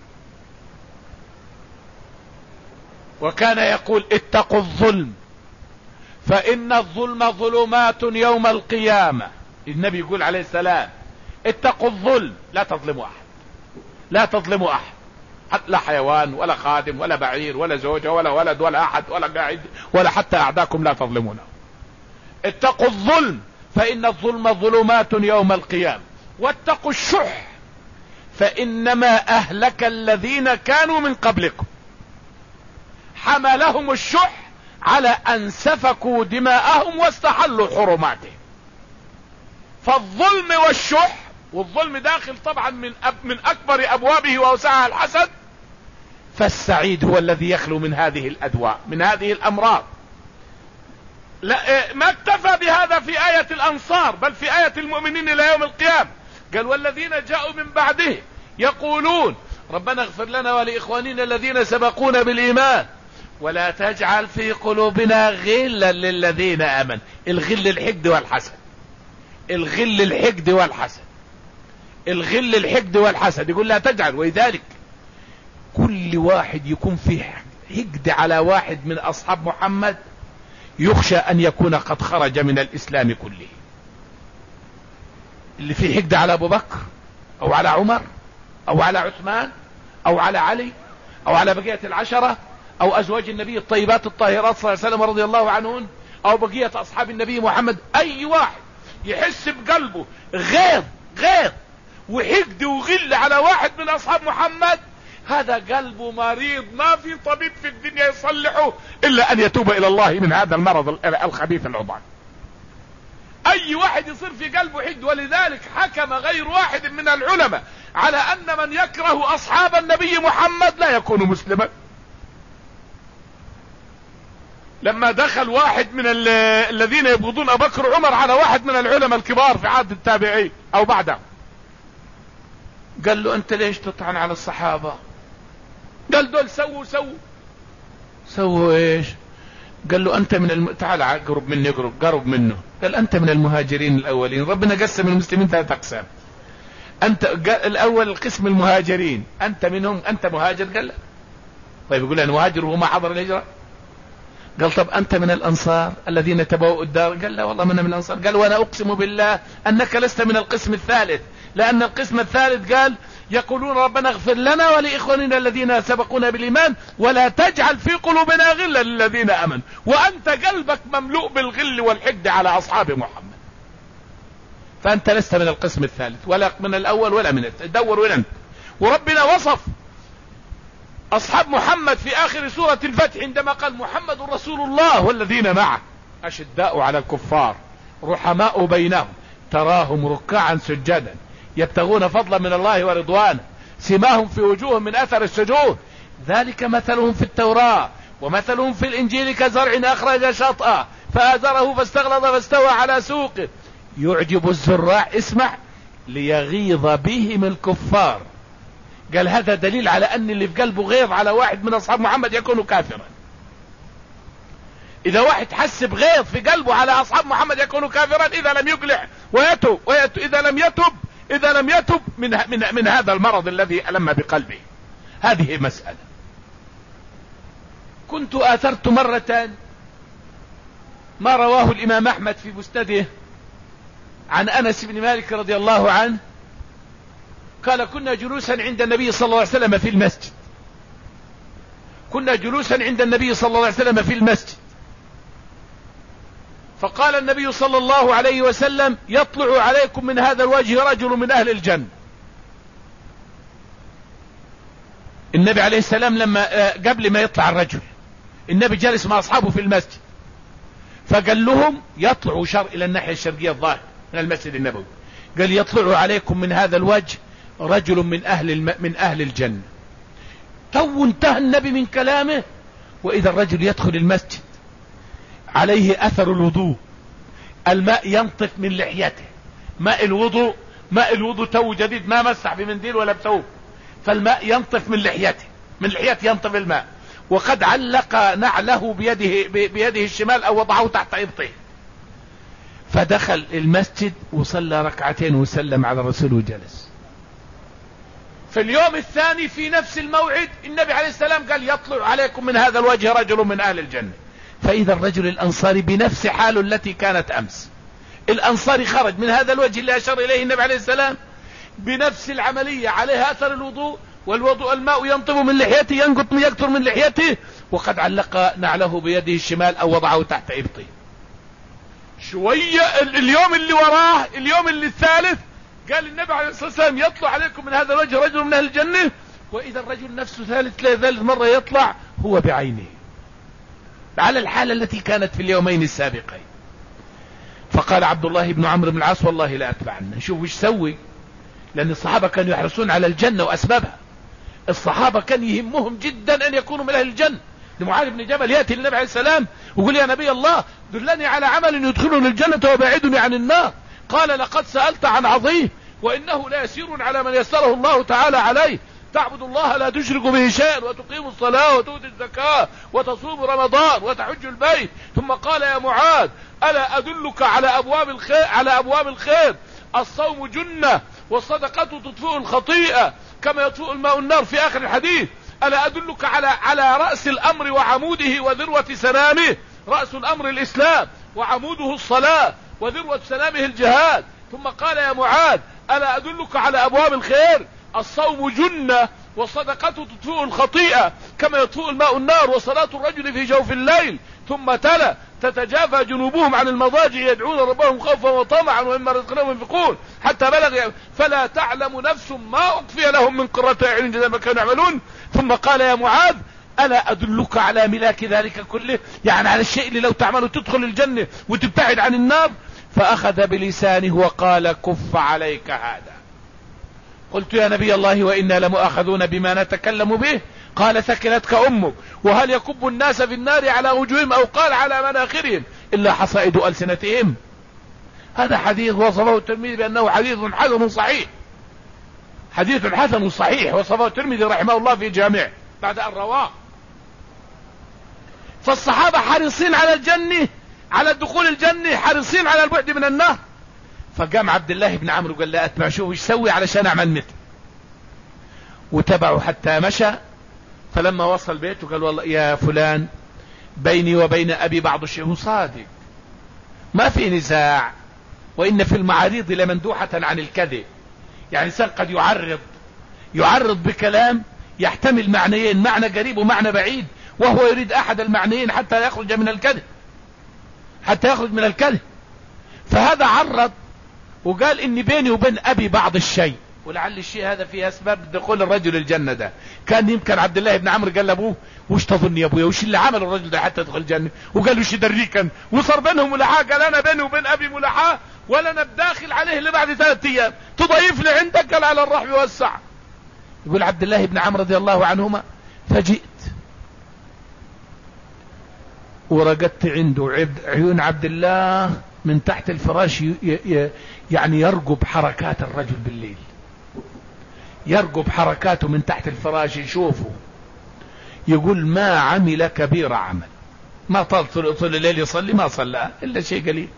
وكان يقول اتقوا الظلم فإن الظلم ظلمات يوم القيامة. النبي يقول عليه السلام اتقوا الظلم، لا تظلموا أحد، لا تظلموا أحد، لا حيوان ولا خادم ولا بعير ولا زوجة ولا ولد ولا أحد ولا قاعد ولا حتى أعداكم لا تظلمونه. اتقوا الظلم فإن الظلم ظلمات يوم القيامة، واتقوا الشح فإنما أهلك الذين كانوا من قبلكم. حملهم الشح على أن سفكوا دماءهم واستحلوا حرماتهم. فالظلم والشح، والظلم داخل طبعا من أب من أكبر أبوابه وأوسعها الحسد، فالسعيد هو الذي يخلو من هذه الأدواء، من هذه الأمراض. لا ما اكتفى بهذا في آية الأنصار، بل في آية المؤمنين إلى يوم القيامة قال والذين جاءوا من بعده يقولون ربنا اغفر لنا ولإخواننا الذين سبقونا بالإيمان ولا تجعل في قلوبنا غلا للذين آمنوا. الغل الحقد والحسد، الغل الحقد والحسد، الغل الحقد والحسد، يقول لا تجعل. ولذلك كل واحد يكون فيه حقد على واحد من أصحاب محمد يخشى أن يكون قد خرج من الإسلام كله. اللي فيه حقد على أبو بكر أو على عمر أو على عثمان أو على علي أو على بقية العشرة أو أزواج النبي الطيبات الطاهرات صلى الله عليه وسلم رضي الله عنهن أو بقية أصحاب النبي محمد، أي واحد يحس بقلبه غيظ غيظ وحقد وغل على واحد من أصحاب محمد، هذا قلبه مريض ما في طبيب في الدنيا يصلحه إلا أن يتوب إلى الله من هذا المرض الخبيث العضال. أي واحد يصير في قلبه حقد. ولذلك حكم غير واحد من العلماء على أن من يكره أصحاب النبي محمد لا يكون مسلما. لما دخل واحد من الذين يبغضون أبو بكر وعمر على واحد من العلماء الكبار في عهد التابعين أو بعده، قال له أنت ليش تطعن على الصحابة؟ قال دول سووا سووا سووا ايش؟ قال له أنت من الم... تعال قرب مني، قرب قرب منه. قال أنت من المهاجرين الأولين. ربنا قسم المسلمين ثلاث أقسام، أنت الأول القسم المهاجرين، أنت منهم، أنت مهاجر؟ قال لا. طيب يقول أنا مهاجر وهو ما حضر الهجرة؟ قال طب أنت من الأنصار الذين تبوؤوا الدار؟ قال لا والله من الأنصار. قال وأنا أقسم بالله أنك لست من القسم الثالث، لأن القسم الثالث قال يقولون ربنا اغفر لنا ولإخواننا الذين سبقونا بالإيمان ولا تجعل في قلوبنا غلا للذين آمنوا، وأنت قلبك مملوء بالغل والحقد على أصحاب محمد، فأنت لست من القسم الثالث ولا من الأول ولا من الثالث. دور وين أنت. وربنا وصف أصحاب محمد في آخر سورة الفتح عندما قال محمد رسول الله والذين معه أشداء على الكفار رحماء بينهم تراهم ركعا سجدا يبتغون فضلا من الله ورضوانه سماهم في وجوههم من أثر السجود ذلك مثلهم في التوراة ومثلهم في الإنجيل كزرع أخرج شطأه فآزره فاستغلظ فاستوى على سوقه يعجب الزراع اسمع ليغيظ بهم الكفار. قال هذا دليل على أن اللي في قلبه غيظ على واحد من أصحاب محمد يكون كافرا. إذا واحد حس بغيظ في قلبه على أصحاب محمد يكون كافرا إذا لم يقلع ويتوب, ويتوب إذا لم يتوب إذا لم يتوب من, من, من هذا المرض الذي ألم بقلبه. هذه مسألة. كنت آثرت مرة ما رواه الإمام أحمد في مسنده عن أنس بن مالك رضي الله عنه قال كنا جلوسا عند النبي صلى الله عليه وسلم في المسجد كنا جلوسا عند النبي صلى الله عليه وسلم في المسجد فقال النبي صلى الله عليه وسلم يطلع عليكم من هذا الوجه رجل من أهل الجنة. النبي عليه السلام لما قبل ما يطلع الرجل النبي جالس مع أصحابه في المسجد فقال لهم يطلع شر إلى الناحية الشرقية الظاهر من المسجد النبوي قال يطلع عليكم من هذا الوجه رجل من أهل الم... من أهل الجنة. تو انتهى النبي من كلامه وإذا الرجل يدخل المسجد عليه أثر الوضوء الماء ينطف من لحيته ماء الوضوء ماء الوضوء تو جديد ما مسح بمنديل ولا بثوب فالماء ينطف من لحيته من لحيته ينطف الماء وقد علق نعله بيده بيده الشمال أو وضعه تحت إبطه فدخل المسجد وصلى ركعتين وسلم على الرسول وجلس. في اليوم الثاني في نفس الموعد النبي عليه السلام قال يطلع عليكم من هذا الوجه رجل من أهل الجنة. فإذا الرجل الأنصاري بنفس حاله التي كانت أمس الأنصاري خرج من هذا الوجه اللي أشار إليه النبي عليه السلام بنفس العملية عليها أثر الوضوء والوضوء الماء ينطب من لحيته ينقط يكتر من لحيته وقد علق نعله بيده الشمال أو وضعه تحت إبطه. شوية اليوم اللي وراه اليوم اللي الثالث قال النبي عليه الصلاة والسلام يطلع عليكم من هذا الوجه رجل من أهل الجنة وإذا الرجل نفسه ثالث ثالث مرة يطلع هو بعينه على الحالة التي كانت في اليومين السابقين. فقال عبد الله بن عمرو بن العاص والله لا أتبعنا. شوف ايش سوي، لأن الصحابة كانوا يحرصون على الجنة وأسبابها. الصحابة كان يهمهم جدا أن يكونوا من أهل الجنة. لمعاذ بن جبل يأتي للنبي عليه السلام ويقول يا نبي الله دلني على عمل يدخلني الجنة ويبعدني عن النار. قال لقد سألت عن عظيم وإنه لا يسير على من يسره الله تعالى عليه. تعبد الله لا تشرك به شيئا وتقيم الصلاة وتؤتي الزكاة وتصوم رمضان وتحج البيت. ثم قال يا معاذ ألا أدلك على أبواب الخير على أبواب الخير الصوم جنة والصدقة تطفئ الخطيئة كما يطفئ الماء النار في آخر الحديث. ألا أدلك على على رأس الأمر وعموده وذروة سنامه. رأس الأمر الإسلام وعموده الصلاة وذروة سنامه الجهاد. ثم قال يا معاذ ألا أدلك على أبواب الخير الصوم جنة والصدقة تطفئ الخطيئة كما يطفئ الماء النار وصلاة الرجل في جوف الليل. ثم تلا تتجافى جنوبهم عن المضاجع يدعون ربهم خوفا وطمعا ومما رزقناهم ينفقون حتى بلغ فلا تعلم نفس ما أخفي لهم من قرة أعين جزاء ما كانوا يعملون. ثم قال يا معاذ ألا أدلك على ملاك ذلك كله، يعني على الشيء اللي لو تعمله تدخل الجنة وتبتعد عن النار. فأخذ بلسانه وقال كف عليك هذا. قلت يا نبي الله وإنا لمؤاخذون بما نتكلم به. قال ثكلتك أمك وهل يكب الناس في النار على وجوههم أو قال على مناخرهم إلا حصائد ألسنتهم. هذا حديث وصفه الترمذي بأنه حديث حسن صحيح. حديث حسن صحيح وصفه الترمذي رحمه الله في جامعه بعد أن رواه. فالصحابة حريصين على الجنة، على دخول الجنة، حريصين على البعد من النار. فقام عبد الله بن عمرو قال لا أتبع شوف ايش سوي علشان أعمل مثل. وتبعه حتى مشى. فلما وصل بيته قال والله يا فلان بيني وبين أبي بعض الشيء. صادق ما في نزاع، وإن في المعاريض لمندوحة عن الكذب. يعني إنسان قد يعرض يعرض بكلام يحتمل معنيين، معنى قريب ومعنى بعيد، وهو يريد أحد المعنيين حتى يخرج من الكذب حتى يخرج من الكذب. فهذا عرض وقال إني بيني وبين أبي بعض الشيء، ولعل الشيء هذا فيه أسباب دخول الرجل الجنة. ده كان يمكن عبد الله بن عمرو قال لأبوه وش تظن يا أبويا وش اللي عمل الرجل ده حتى يدخل الجنة؟ وقال وش دريكا وصار بينهم ملاحاة. قال أنا بيني وبين أبي ملاحاة ولا أنا بداخل عليه اللي بعد ثلاثة أيام تضيف لي عندك. قال على الرحب والسعة. يقول عبد الله بن عمرو رضي الله عنهما فجئت ورقدت عنده عيون عبد الله من تحت الفراش يعني يرقب حركات الرجل بالليل، يرقب حركاته من تحت الفراش يشوفه. يقول ما عمل كبير عمل، ما طال طول الليل يصلي ما صلى إلا شيء قليل.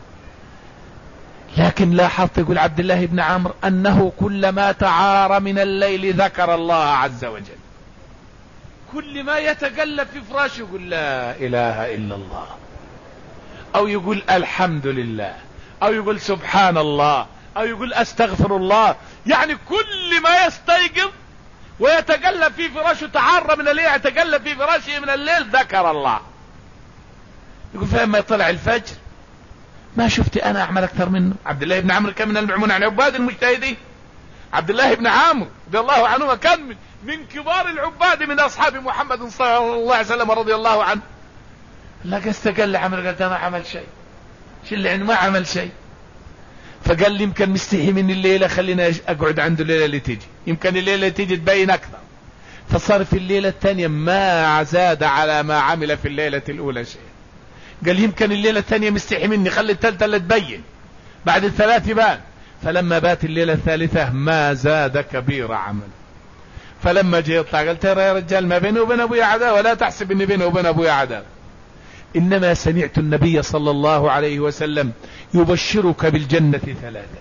لكن لاحظت يقول عبد الله بن عمرو أنه كلما تعار من الليل ذكر الله عز وجل. كل ما يتقلب في فراشه يقول لا إله إلا الله، أو يقول الحمد لله، أو يقول سبحان الله، أو يقول أستغفر الله. يعني كل ما يستيقظ ويتقلب في فراشه تعار من الليل يتقلب في فراشه من الليل ذكر الله. يقول فلما يطلع الفجر ما شفت أنا أعمل أكثر منه. عبد الله بن عمرو كان من المعمون عن عباد المجتهدين. عبد الله بن عمرو رضي الله عنه كان من, من كبار العباد من أصحاب محمد صلى الله عليه وسلم رضي الله عنه. لقى استقل عمرو قال ده ما عمل شيء، شو اللي عنده ما عمل شيء. فقال لي يمكن مستحي من الليلة خلينا أقعد عنده الليلة اللي تيجي، يمكن الليلة اللي تيجي تبين أكثر. فصار في الليلة الثانية ما زاد على ما عمل في الليلة الأولى شيء. قال يمكن الليلة الثانية مستحي مني خلي الثالثة اللي تبين بعد الثلاث يبان. فلما بات الليلة الثالثة ما زاد كبير عمل. فلما جاء يطلع قال ترى يا رجال ما بيني وبين أبويا عداوة، ولا تحسب إني بيني وبين أبويا عداوة، إنما سمعت النبي صلى الله عليه وسلم يبشرك بالجنة ثلاثا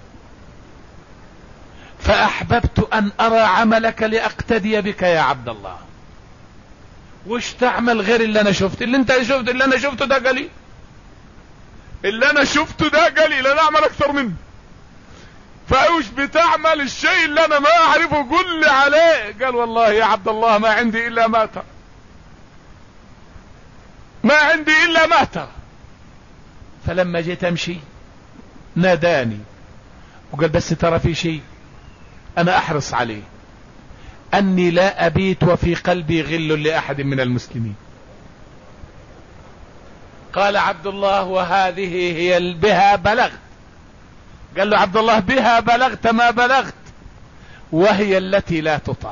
فأحببت أن أرى عملك لأقتدي بك يا عبد الله. وش تعمل غير اللي أنا شفت؟ اللي أنت شفت اللي أنا شفته ده قليل، اللي أنا شفته ده قليل، أنا أعمل أكثر منه. فأوش بتعمل الشيء اللي أنا ما أعرفه قل لي عليه. قال والله يا عبد الله ما عندي إلا ما ترى، ما عندي إلا ما ترى. فلما جيت أمشي ناداني وقال بس ترى في شيء أنا أحرص عليه، أني لا أبيت وفي قلبي غل لأحد من المسلمين. قال عبد الله وهذه هي بها بلغت. قال له عبد الله بها بلغت ما بلغت وهي التي لا تطاق.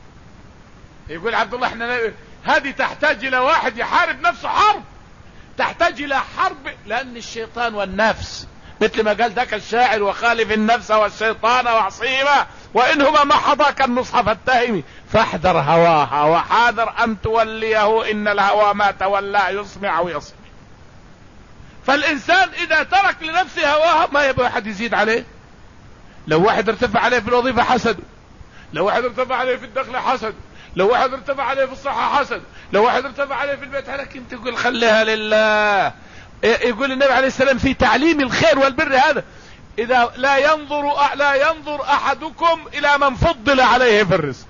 يقول عبد الله احنا هذه تحتاج الى واحد يحارب نفسه حرب، تحتاج الى حرب، لان الشيطان والنفس مثل ما قال ذاك الشاعر وخالف النفس والشيطان وعصيما وانهما ما حضاك النصح فاتهم فاحذر هواها وحاذر ان توليه ان الهوى ما تولى يسمع ويصمي. فالانسان اذا ترك لنفسه هواها ما يبغى احد يزيد عليه. لو واحد ارتفع عليه في الوظيفة حسد، لو واحد ارتفع عليه في الدخل حسد، لو واحد ارتفع عليه في الصحة حسد، لو واحد ارتفع عليه في البيت، لكن تقول خليها لله. يقول النبي عليه السلام في تعليم الخير والبر هذا اذا لا ينظر لا ينظر احدكم الى من فضل عليه في الرزق.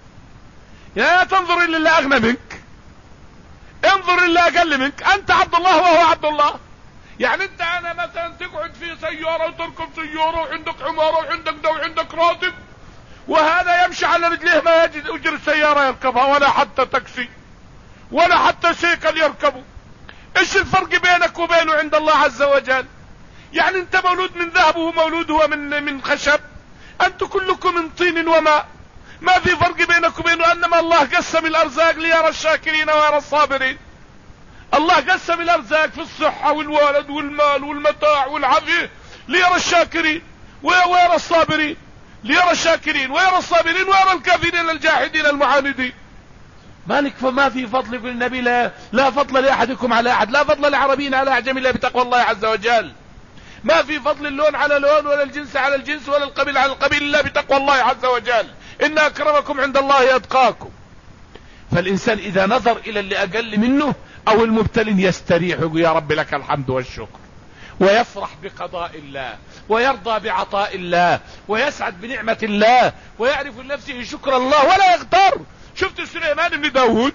لا تنظر الى اللي اغنى منك، انظر الى اقل منك. انت عبد الله وهو عبد الله. يعني انت انا مثلا تقعد في سيارة وتركب سيارة وعندك عمارة وعندك ده وعندك راتب، وهذا يمشي على رجليه ما يجد اجر السيارة يركبها ولا حتى تاكسي ولا حتى سيكل يركبه. ايش الفرق بينك وبينه عند الله عز وجل؟ يعني انت مولود من ذهب وهو مولود هو من من خشب، انتم كلكم من طين وماء، ما في فرق بينك وبينه. انما الله قسم الارزاق ليرى الشاكرين ويرى الصابرين. الله قسم الارزاق في الصحة والولد والمال والمتاع والعافية ليرى الشاكرين ويرى الصابرين، ليرى الشاكرين ويرى الصابرين ويرى الكافرين الجاحدين المعاندين. مالك فما في فضل يقول النبي لا, لا فضل لأحدكم على أحد، لا فضل لعربي على أعجم إلا بتقوى الله عز وجل. ما في فضل اللون على لون ولا الجنس على الجنس ولا القبيل على القبيل إلا بتقوى الله عز وجل. إن أكرمكم عند الله أتقاكم. فالإنسان إذا نظر إلى اللي أقل منه أو المبتل يستريح ويقول يا رب لك الحمد والشكر، ويفرح بقضاء الله ويرضى بعطاء الله ويسعد بنعمة الله ويعرف لنفسه شكر الله ولا يغتر. شفت سليمان بن داود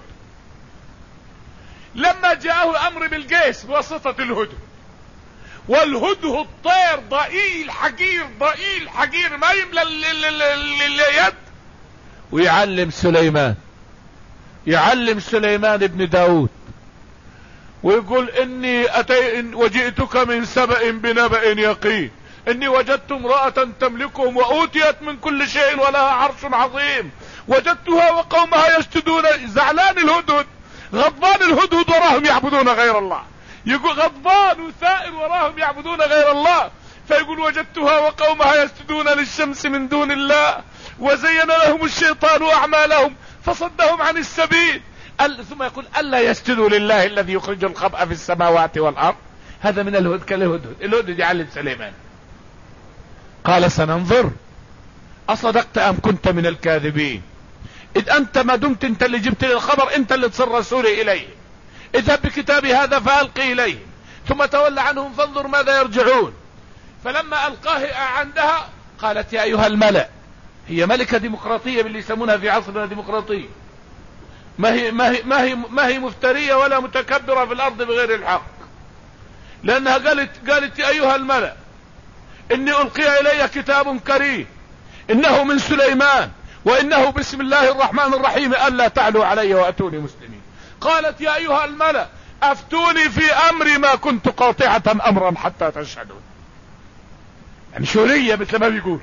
لما جاءه امر بالقيس بواسطة الهدهد، والهدهد طير ضئيل حقير ضئيل حقير ما يملى اليد، ويعلم سليمان يعلم سليمان بن داود ويقول اني اتي وجئتك من سبأ بنبأ يقين اني وجدت امرأة تملكهم واوتيت من كل شيء ولها عرش عظيم وجدتها وقومها يسجدون. زعلان الهدهد، غضبان الهدهد وراهم يعبدون غير الله. يقول غضبان وثائر وراهم يعبدون غير الله، فيقول وجدتها وقومها يسجدون للشمس من دون الله وزين لهم الشيطان اعمالهم فصدهم عن السبيل. ثم يقول ألا يسجدوا لله الذي يخرج الخبأ في السماوات والأرض. هذا من الهدهد كالهدهد. الهدهد يعلم سليمان. قال سننظر أصدقت أم كنت من الكاذبين. إذ أنت ما دمت أنت اللي جبت لي الخبر، أنت اللي تصل رسولي إليه، اذهب بكتابي هذا فألقي إليه ثم تولى عنهم فانظر ماذا يرجعون. فلما ألقاه عندها قالت يا أيها الملأ. هي ملكة ديمقراطية باللي يسمونها في عصرنا ديمقراطية، ما هي, ما هي, ما هي, ما هي مفترية ولا متكبرة في الأرض بغير الحق، لأنها قالت, قالت يا أيها الملأ إني ألقي إلي كتاب كريم إنه من سليمان وإنه بسم الله الرحمن الرحيم ألا تعلوا علي وأتوني مسلمين. قالت يا أيها الملأ أفتوني في أمري ما كنت قاطعة أمرا حتى تشهدون. يعني شورية مثل ما بيقول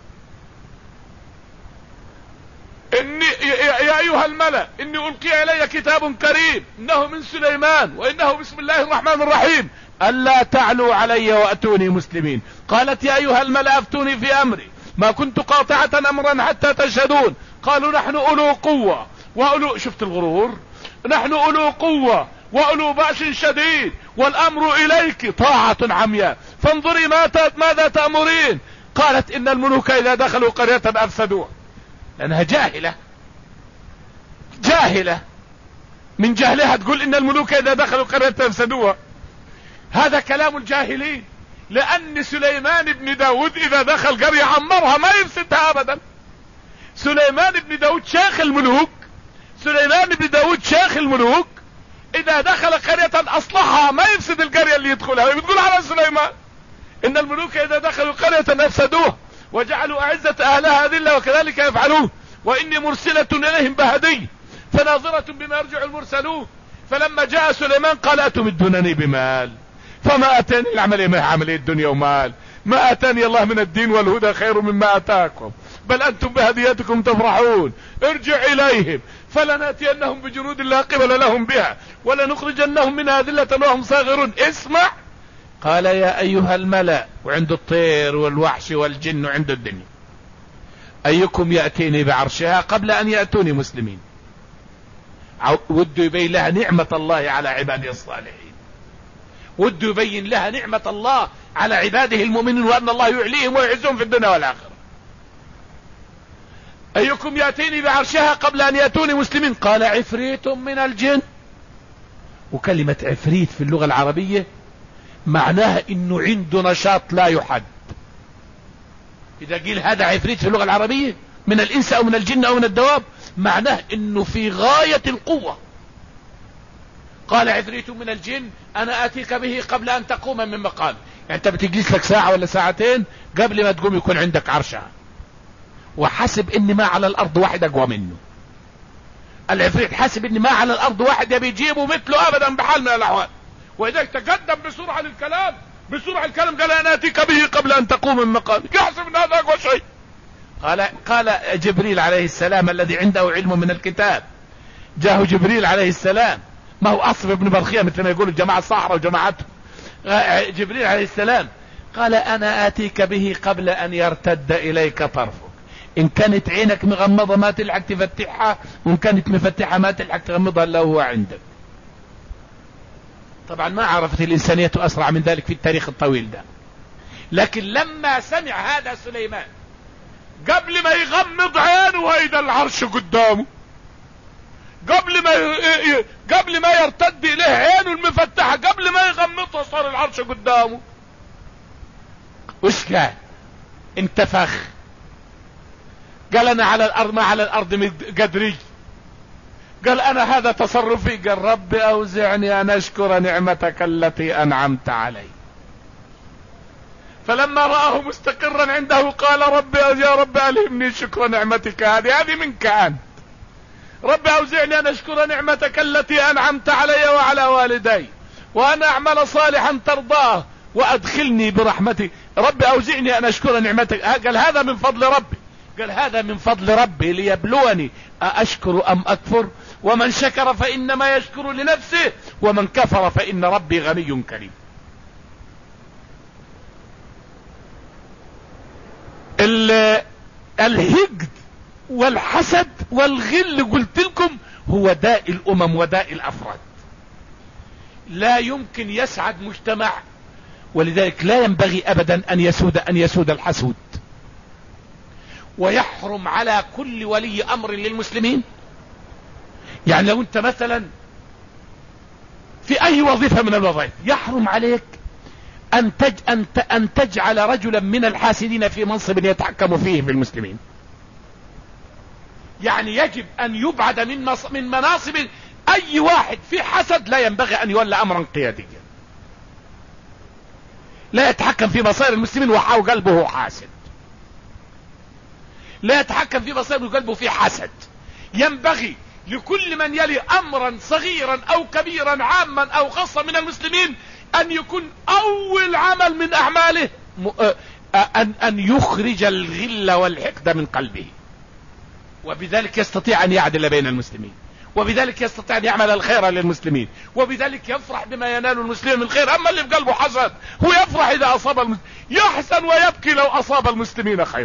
إني يا أيها الملأ إني ألقي إلي كتاب كريم إنه من سليمان وإنه بسم الله الرحمن الرحيم ألا تعلوا علي وأتوني مسلمين. قالت يا أيها الملأ أفتوني في أمري ما كنت قاطعة أمرا حتى تشهدون. قالوا نحن أولو قوة وأولو، شفت الغرور، نحن أولو قوة وأولو بأس شديد والأمر إليك طاعة عمياء فانظري ماذا تأمرين. قالت إن الملوك إذا دخلوا قرية أفسدوها. لأنها جاهلة جاهلة من جهلها تقول إن الملوك إذا دخلوا قرية أفسدوها. هذا كلام الجاهلين، لأن سليمان بن داود إذا دخل قرية عمرها ما يفسدها أبدا. سليمان بن داود شيخ الملوك، سليمان بن داود شيخ الملوك إذا دخل قرية أصلحها ما يفسد القرية اللي يدخلها. بتقول على سليمان إن الملوك إذا دخلوا قرية أفسدوه وجعلوا أعزة أهلها ذلة وكذلك يفعلون وإني مرسلة إليهم بهدي فناظرة بما يرجع المرسلون. فلما جاء سليمان قال أتمدونني بمال فما أتاني العملية ما عملية الدنيا ومال، ما أتاني الله من الدين والهدى خير مما أتاكم، بل أنتم بهديتكم تفرحون، ارجع إليهم فلنأتينهم بجنود لا قبل لهم بها ولنخرجنهم منها ذلة وهم صاغرون. اسمع، قال يا أيها الملأ، وعنده الطير والوحش والجن وعنده الدنيا، أيكم يأتيني بعرشها قبل أن يأتوني مسلمين. وده يبين لها نعمة الله على عباده الصالحين، وده يبين لها نعمة الله على عباده المؤمنين وأن الله يعليهم ويعزهم في الدنيا والآخرة. أيكم يأتيني بعرشها قبل أن يأتوني مسلمين. قال عفريت من الجن. وكلمة عفريت في اللغة العربية معناها إنه عنده نشاط لا يحد. إذا قيل هذا عفريت في اللغة العربية من الإنس أو من الجن أو من الدواب معناه إنه في غاية القوة. قال عفريت من الجن أنا آتيك به قبل أن تقوم من مقام. يعني أنت بتجلس لك ساعة ولا ساعتين قبل ما تقوم يكون عندك عرشها، وحسب إن ما على الأرض واحد أقوى منه. العفريت حسب إن ما على الأرض واحد يبي يجيبه مثله أبدا بحال من الأحوال، وإذا تقدم بسرعة للكلام بسرعة الكلام قال أنا آتيك به قبل أن تقوم من مقام، يحسب أن هذا أقوى شيء. قال قال جبريل عليه السلام الذي عنده علم من الكتاب، جاءه جبريل عليه السلام، ما هو أصف ابن برخية مثل ما يقول الجماعة الصحراء وجماعته. جبريل عليه السلام قال أنا آتيك به قبل أن يرتد إليك طرفك. إن كانت عينك مغمضة ما تلحق تفتحها، وإن كانت مفتحة ما تلحق تغمضها إلا هو عندك. طبعا ما عرفت الإنسانية أسرع من ذلك في التاريخ الطويل ده. لكن لما سمع هذا سليمان قبل ما يغمض عينه وإذا العرش قدامه، قبل ما ي... قبل ما يرتد إليه عينه المفتحة، قبل ما يغمضها صار العرش قدامه. وش كان؟ انتفخ، قال أنا على الأرض ما على الأرض قدري، قال أنا هذا تصرفي، قال رب أوزعني أن أشكر نعمتك التي أنعمت علي. فلما رآه مستقرا عنده قال رب يا رب ألهمني شكر نعمتك هذه، هذه منك أنت. رب أوزعني أن أشكر نعمتك التي أنعمت علي وعلى والدي وأن أعمل صالحا ترضاه وأدخلني برحمتك. رب أوزعني أن أشكر نعمتك، قال هذا من فضل ربي، قال هذا من فضل ربي ليبلوني أأشكر أم أكفر، ومن شكر فإنما يشكر لنفسه ومن كفر فإن ربي غني كريم. الهجد والحسد والغل قلت لكم هو داء الأمم وداء الأفراد، لا يمكن يسعد مجتمع، ولذلك لا ينبغي أبدا أن يسود أن يسود الحسود. ويحرم على كل ولي أمر للمسلمين، يعني لو أنت مثلا في أي وظيفة من الوظائف يحرم عليك أن, تج أن, أن تجعل رجلا من الحاسدين في منصب يتحكم فيه في المسلمين. يعني يجب أن يبعد من, من مناصب أي واحد في حسد، لا ينبغي أن يولى أمرا قياديا، لا يتحكم في مصائر المسلمين وحاو قلبه حاسد، لا يتحكم في مصائر قلبه في حسد. ينبغي لكل من يلي أمرا صغيرا أو كبيرا عاما أو خاصا من المسلمين أن يكون أول عمل من أعماله أن, أن يخرج الغل والحقد من قلبه، وبذلك يستطيع أن يعدل بين المسلمين، وبذلك يستطيع أن يعمل الخير للمسلمين، وبذلك يفرح بما ينال المسلمين من الخير. أما اللي بقلبه حسد هو يفرح إذا أصاب المسلمين، يحزن ويبكي لو أصاب المسلمين خير،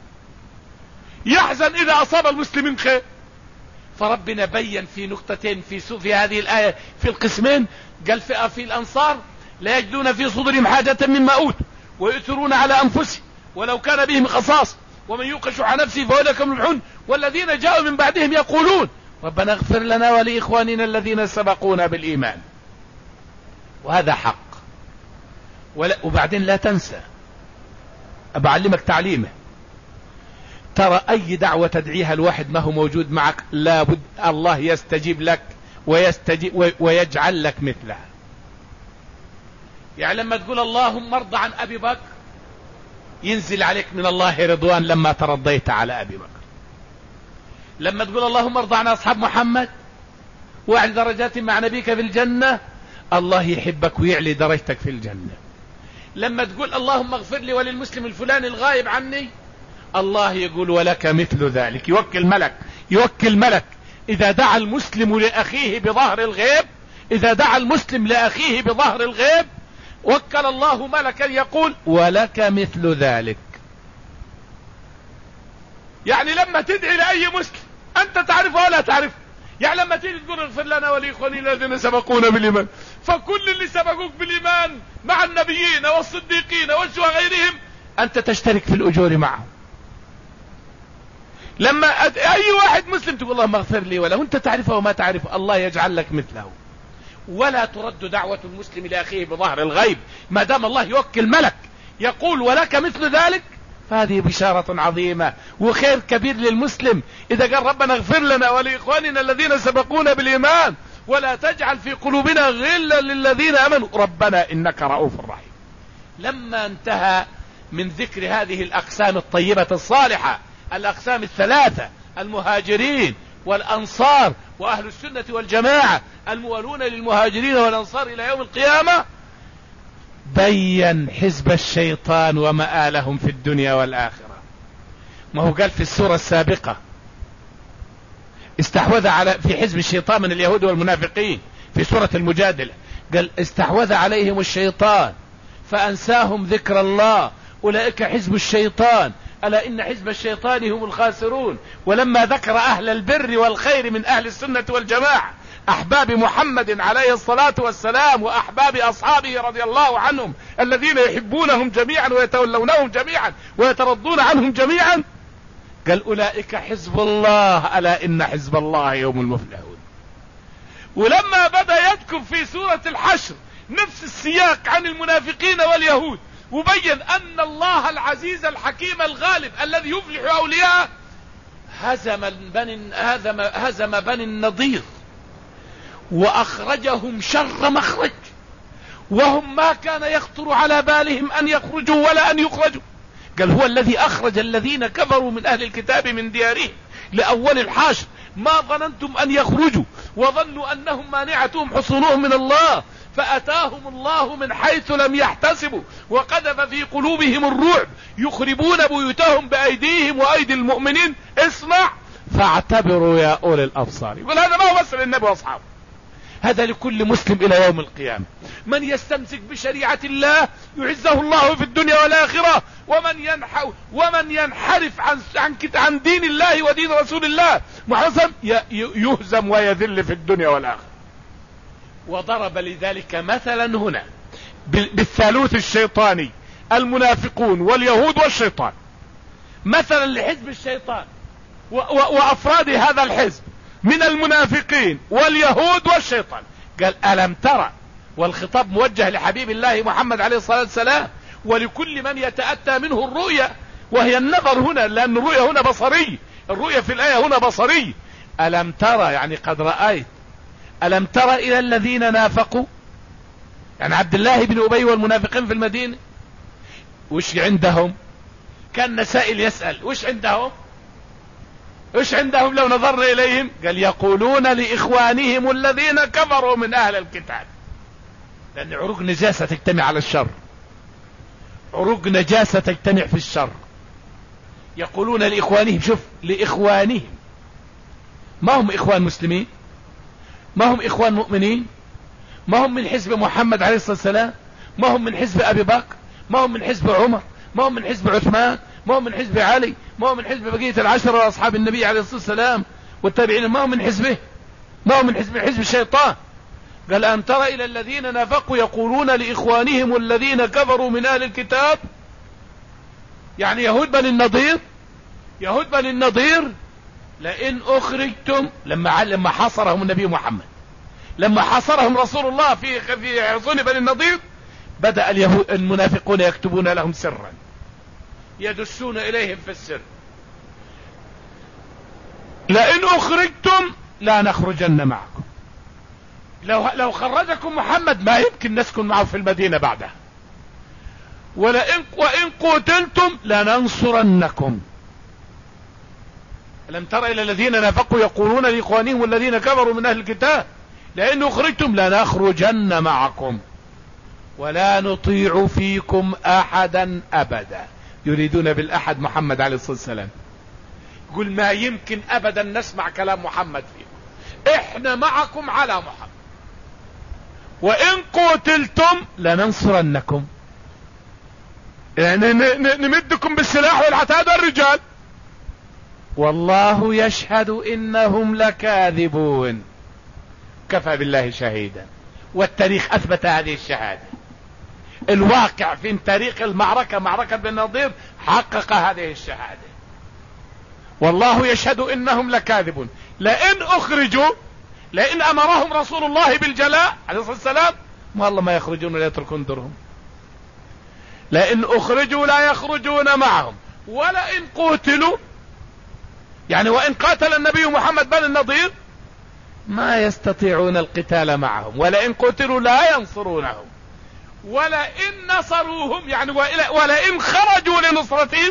يحزن إذا أصاب المسلمين خير. فربنا بين في نقطتين في, في هذه الآية في القسمين، قال في, في الأنصار لا يجدون في صدورهم حاجة مما أوتوا ويؤثرون على أنفسهم ولو كان بهم خصاص ومن يوق شح نفسه فأولئك هم المفلحون، والذين جاءوا من بعدهم يقولون ربنا اغفر لنا ولإخواننا الذين سبقونا بالإيمان. وهذا حق. وبعدين لا تنسى، أبعلمك تعليمه، ترى أي دعوة تدعيها الواحد ما هو موجود معك لابد الله يستجيب لك ويستجيب ويجعل لك مثلها. يعني لما تقول اللهم ارضى عن أبي بكر ينزل عليك من الله رضوان لما ترضيت على أبي بكر. لما تقول اللهم ارضى عن أصحاب محمد واعلي درجات مع نبيك في الجنة، الله يحبك ويعلي درجتك في الجنة. لما تقول اللهم اغفر لي وللمسلم الفلاني الغائب عني، الله يقول ولك مثل ذلك. يوكل ملك، يوكل ملك إذا دعا المسلم لأخيه بظهر الغيب، إذا دعا المسلم لأخيه بظهر الغيب وكل الله ملكا يقول ولك مثل ذلك. يعني لما تدعي لأي مسلم أنت تعرفه ولا تعرفه، يعني لما تيجي تقول اغفر لنا ولإخواننا الذين سبقونا بالإيمان، فكل اللي سبقوك بالإيمان مع النبيين والصديقين والشهداء غيرهم أنت تشترك في الأجور معهم. لما أي واحد مسلم تقول اللهم اغفر لي وله، أنت تعرفه وما تعرفه، الله يجعل لك مثله. ولا ترد دعوة المسلم لأخيه بظهر الغيب ما دام الله يوكل ملك يقول ولك مثل ذلك، فهذه بشارة عظيمة وخير كبير للمسلم. إذا قال ربنا اغفر لنا ولإخواننا الذين سبقونا بالإيمان ولا تجعل في قلوبنا غلا للذين آمنوا ربنا إنك رؤوف رحيم. لما انتهى من ذكر هذه الأقسام الطيبة الصالحة، الأقسام الثلاثة، المهاجرين والأنصار وأهل السنة والجماعة الموالون للمهاجرين والأنصار إلى يوم القيامة، بين حزب الشيطان ومآلهم في الدنيا والآخرة. ما هو قال في السورة السابقة استحوذ على في حزب الشيطان من اليهود والمنافقين في سورة المجادلة، قال استحوذ عليهم الشيطان فأنساهم ذكر الله أولئك حزب الشيطان ألا إن حزب الشيطان هم الخاسرون. ولما ذكر أهل البر والخير من أهل السنة والجماعة أحباب محمد عليه الصلاة والسلام وأحباب أصحابه رضي الله عنهم الذين يحبونهم جميعا ويتولونهم جميعا ويترضون عنهم جميعا، قال أولئك حزب الله ألا إن حزب الله هم المفلحون. ولما بدأ يذكر في سورة الحشر نفس السياق عن المنافقين واليهود وبين أن الله العزيز الحكيم الغالب الذي يفلح أولياءه هزم بني هزم هزم بني النضير وأخرجهم شر مخرج، وهم ما كان يخطر على بالهم أن يخرجوا ولا أن يخرجوا. قال هو الذي أخرج الذين كفروا من أهل الكتاب من ديارهم لأول الحاشر ما ظننتم أن يخرجوا وظنوا أنهم مانعتهم حصونهم من الله فأتاهم الله من حيث لم يحتسبوا وقذف في قلوبهم الرعب يخربون بيوتهم بأيديهم وأيدي المؤمنين اسمع فاعتبروا يا أولي الأبصار. يقول هذا ما هو بس للنبي وأصحابه، هذا لكل مسلم إلى يوم القيامة. من يستمسك بشريعة الله يعزه الله في الدنيا والآخرة، ومن ينحو ومن ينحرف عن عن عن دين الله ودين رسول الله محسن يهزم ويذل في الدنيا والآخرة. وضرب لذلك مثلا هنا بالثالوث الشيطاني المنافقون واليهود والشيطان، مثلا لحزب الشيطان وأفراد هذا الحزب من المنافقين واليهود والشيطان. قال ألم ترى، والخطاب موجه لحبيب الله محمد عليه الصلاة والسلام ولكل من يتأتى منه الرؤية، وهي النظر هنا لأن الرؤية هنا بصري، الرؤية في الآية هنا بصري. ألم ترى يعني قد رأيت، ألم ترى إلى الذين نافقوا، يعني عبد الله بن أبي والمنافقين في المدينة وش عندهم؟ كان سائل يسأل وش عندهم وش عندهم لو نظرنا إليهم؟ قال يقولون لإخوانهم الذين كفروا من أهل الكتاب، لأن عروق نجاسة تجتمع على الشر، عروق نجاسة تجتمع في الشر. يقولون لإخوانهم، شوف لإخوانهم، ما هم إخوان مسلمين، ما هم إخوان مؤمنين، ما هم من حزب محمد عليه الصلاة والسلام، ما هم من حزب أبي بكر، ما هم من حزب عمر، ما هم من حزب عثمان، ما هم من حزب علي، ما هم من حزب بقية العشرة وأصحاب النبي عليه الصلاة والسلام والتابعين، ما هم من حزبه، ما هم من حزب حزب الشيطان. قال أن ترى إلى الذين نافقوا يقولون لإخوانهم الذين كفروا من أهل الكتاب، يعني يهود بني النضير، يهود بني النضير لئن أخرجتم، لما لما حاصرهم النبي محمد، لما حاصرهم رسول الله في في حصون بني النضير، بدأ اليهود المنافقون يكتبون لهم سرا يدسون إليهم في السر، لئن أخرجتم لا نخرجن معكم، لو لو خرجكم محمد ما يمكن نسكن معه في المدينة بعده، ولئن وإن قتلتم لننصرنكم. ألم تر إلى الذين نافقوا يقولون لإخوانهم الذين كفروا من أهل الكتاب لئن أخرجتم لنخرجن معكم ولا نطيع فيكم أحدا أبدا. يريدون بالأحد محمد عليه الصلاة والسلام. يقول ما يمكن أبدا نسمع كلام محمد فيكم، إحنا معكم على محمد، وإن قتلتم لننصرنكم، يعني نمدكم بالسلاح والعتاد والرجال، والله يشهد إنهم لكاذبون. كفى بالله شهيدا. والتاريخ أثبت هذه الشهادة. الواقع في تاريخ المعركة، معركة بني النضير، حقق هذه الشهادة. والله يشهد إنهم لكاذبون. لئن أخرجوا، لئن أمرهم رسول الله بالجلاء عليه الصلاة والسلام، ما الله ما يخرجون ولا يتركون درهم. لئن أخرجوا لا يخرجون معهم، ولئن قتلوا، يعني وإن قاتل النبي محمد بن النضير ما يستطيعون القتال معهم، ولئن قتلوا لا ينصرونهم، ولئن نصروهم، يعني ولئن خرجوا لنصرتهم،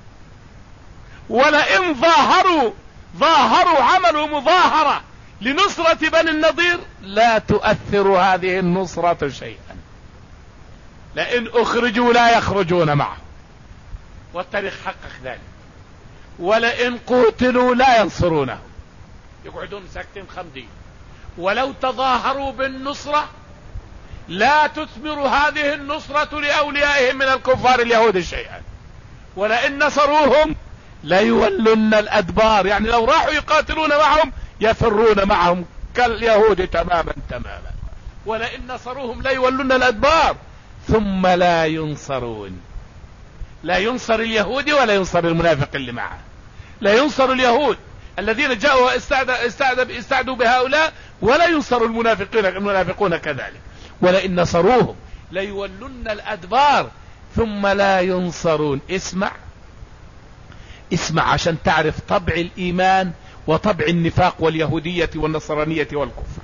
ولئن ظاهروا ظاهروا عملوا مظاهرة لنصرة بني النضير لا تؤثر هذه النصرة شيئا. لئن أخرجوا لا يخرجون معه، والتاريخ حقق ذلك. ولئن قتلوا لا ينصرونه، يقعدون ساكتين خمدين. ولو تظاهروا بالنصرة لا تثمر هذه النصرة لأوليائهم من الكفار اليهود شيئا. ولئن نصروهم لا يولن الأدبار، يعني لو راحوا يقاتلون معهم يفرون معهم كاليهود تماما تماما. ولئن نصروهم لا يولن الأدبار ثم لا ينصرون. لا ينصر اليهودي ولا ينصر المنافق اللي معه. لا ينصر اليهود الذين جاءوا استعدوا بهؤلاء، ولا ينصر المنافقين المنافقون كذلك. ولئن نصروهم لا يولن الأدبار ثم لا ينصرون. اسمع اسمع عشان تعرف طبع الإيمان وطبع النفاق واليهودية والنصرانية والكفر.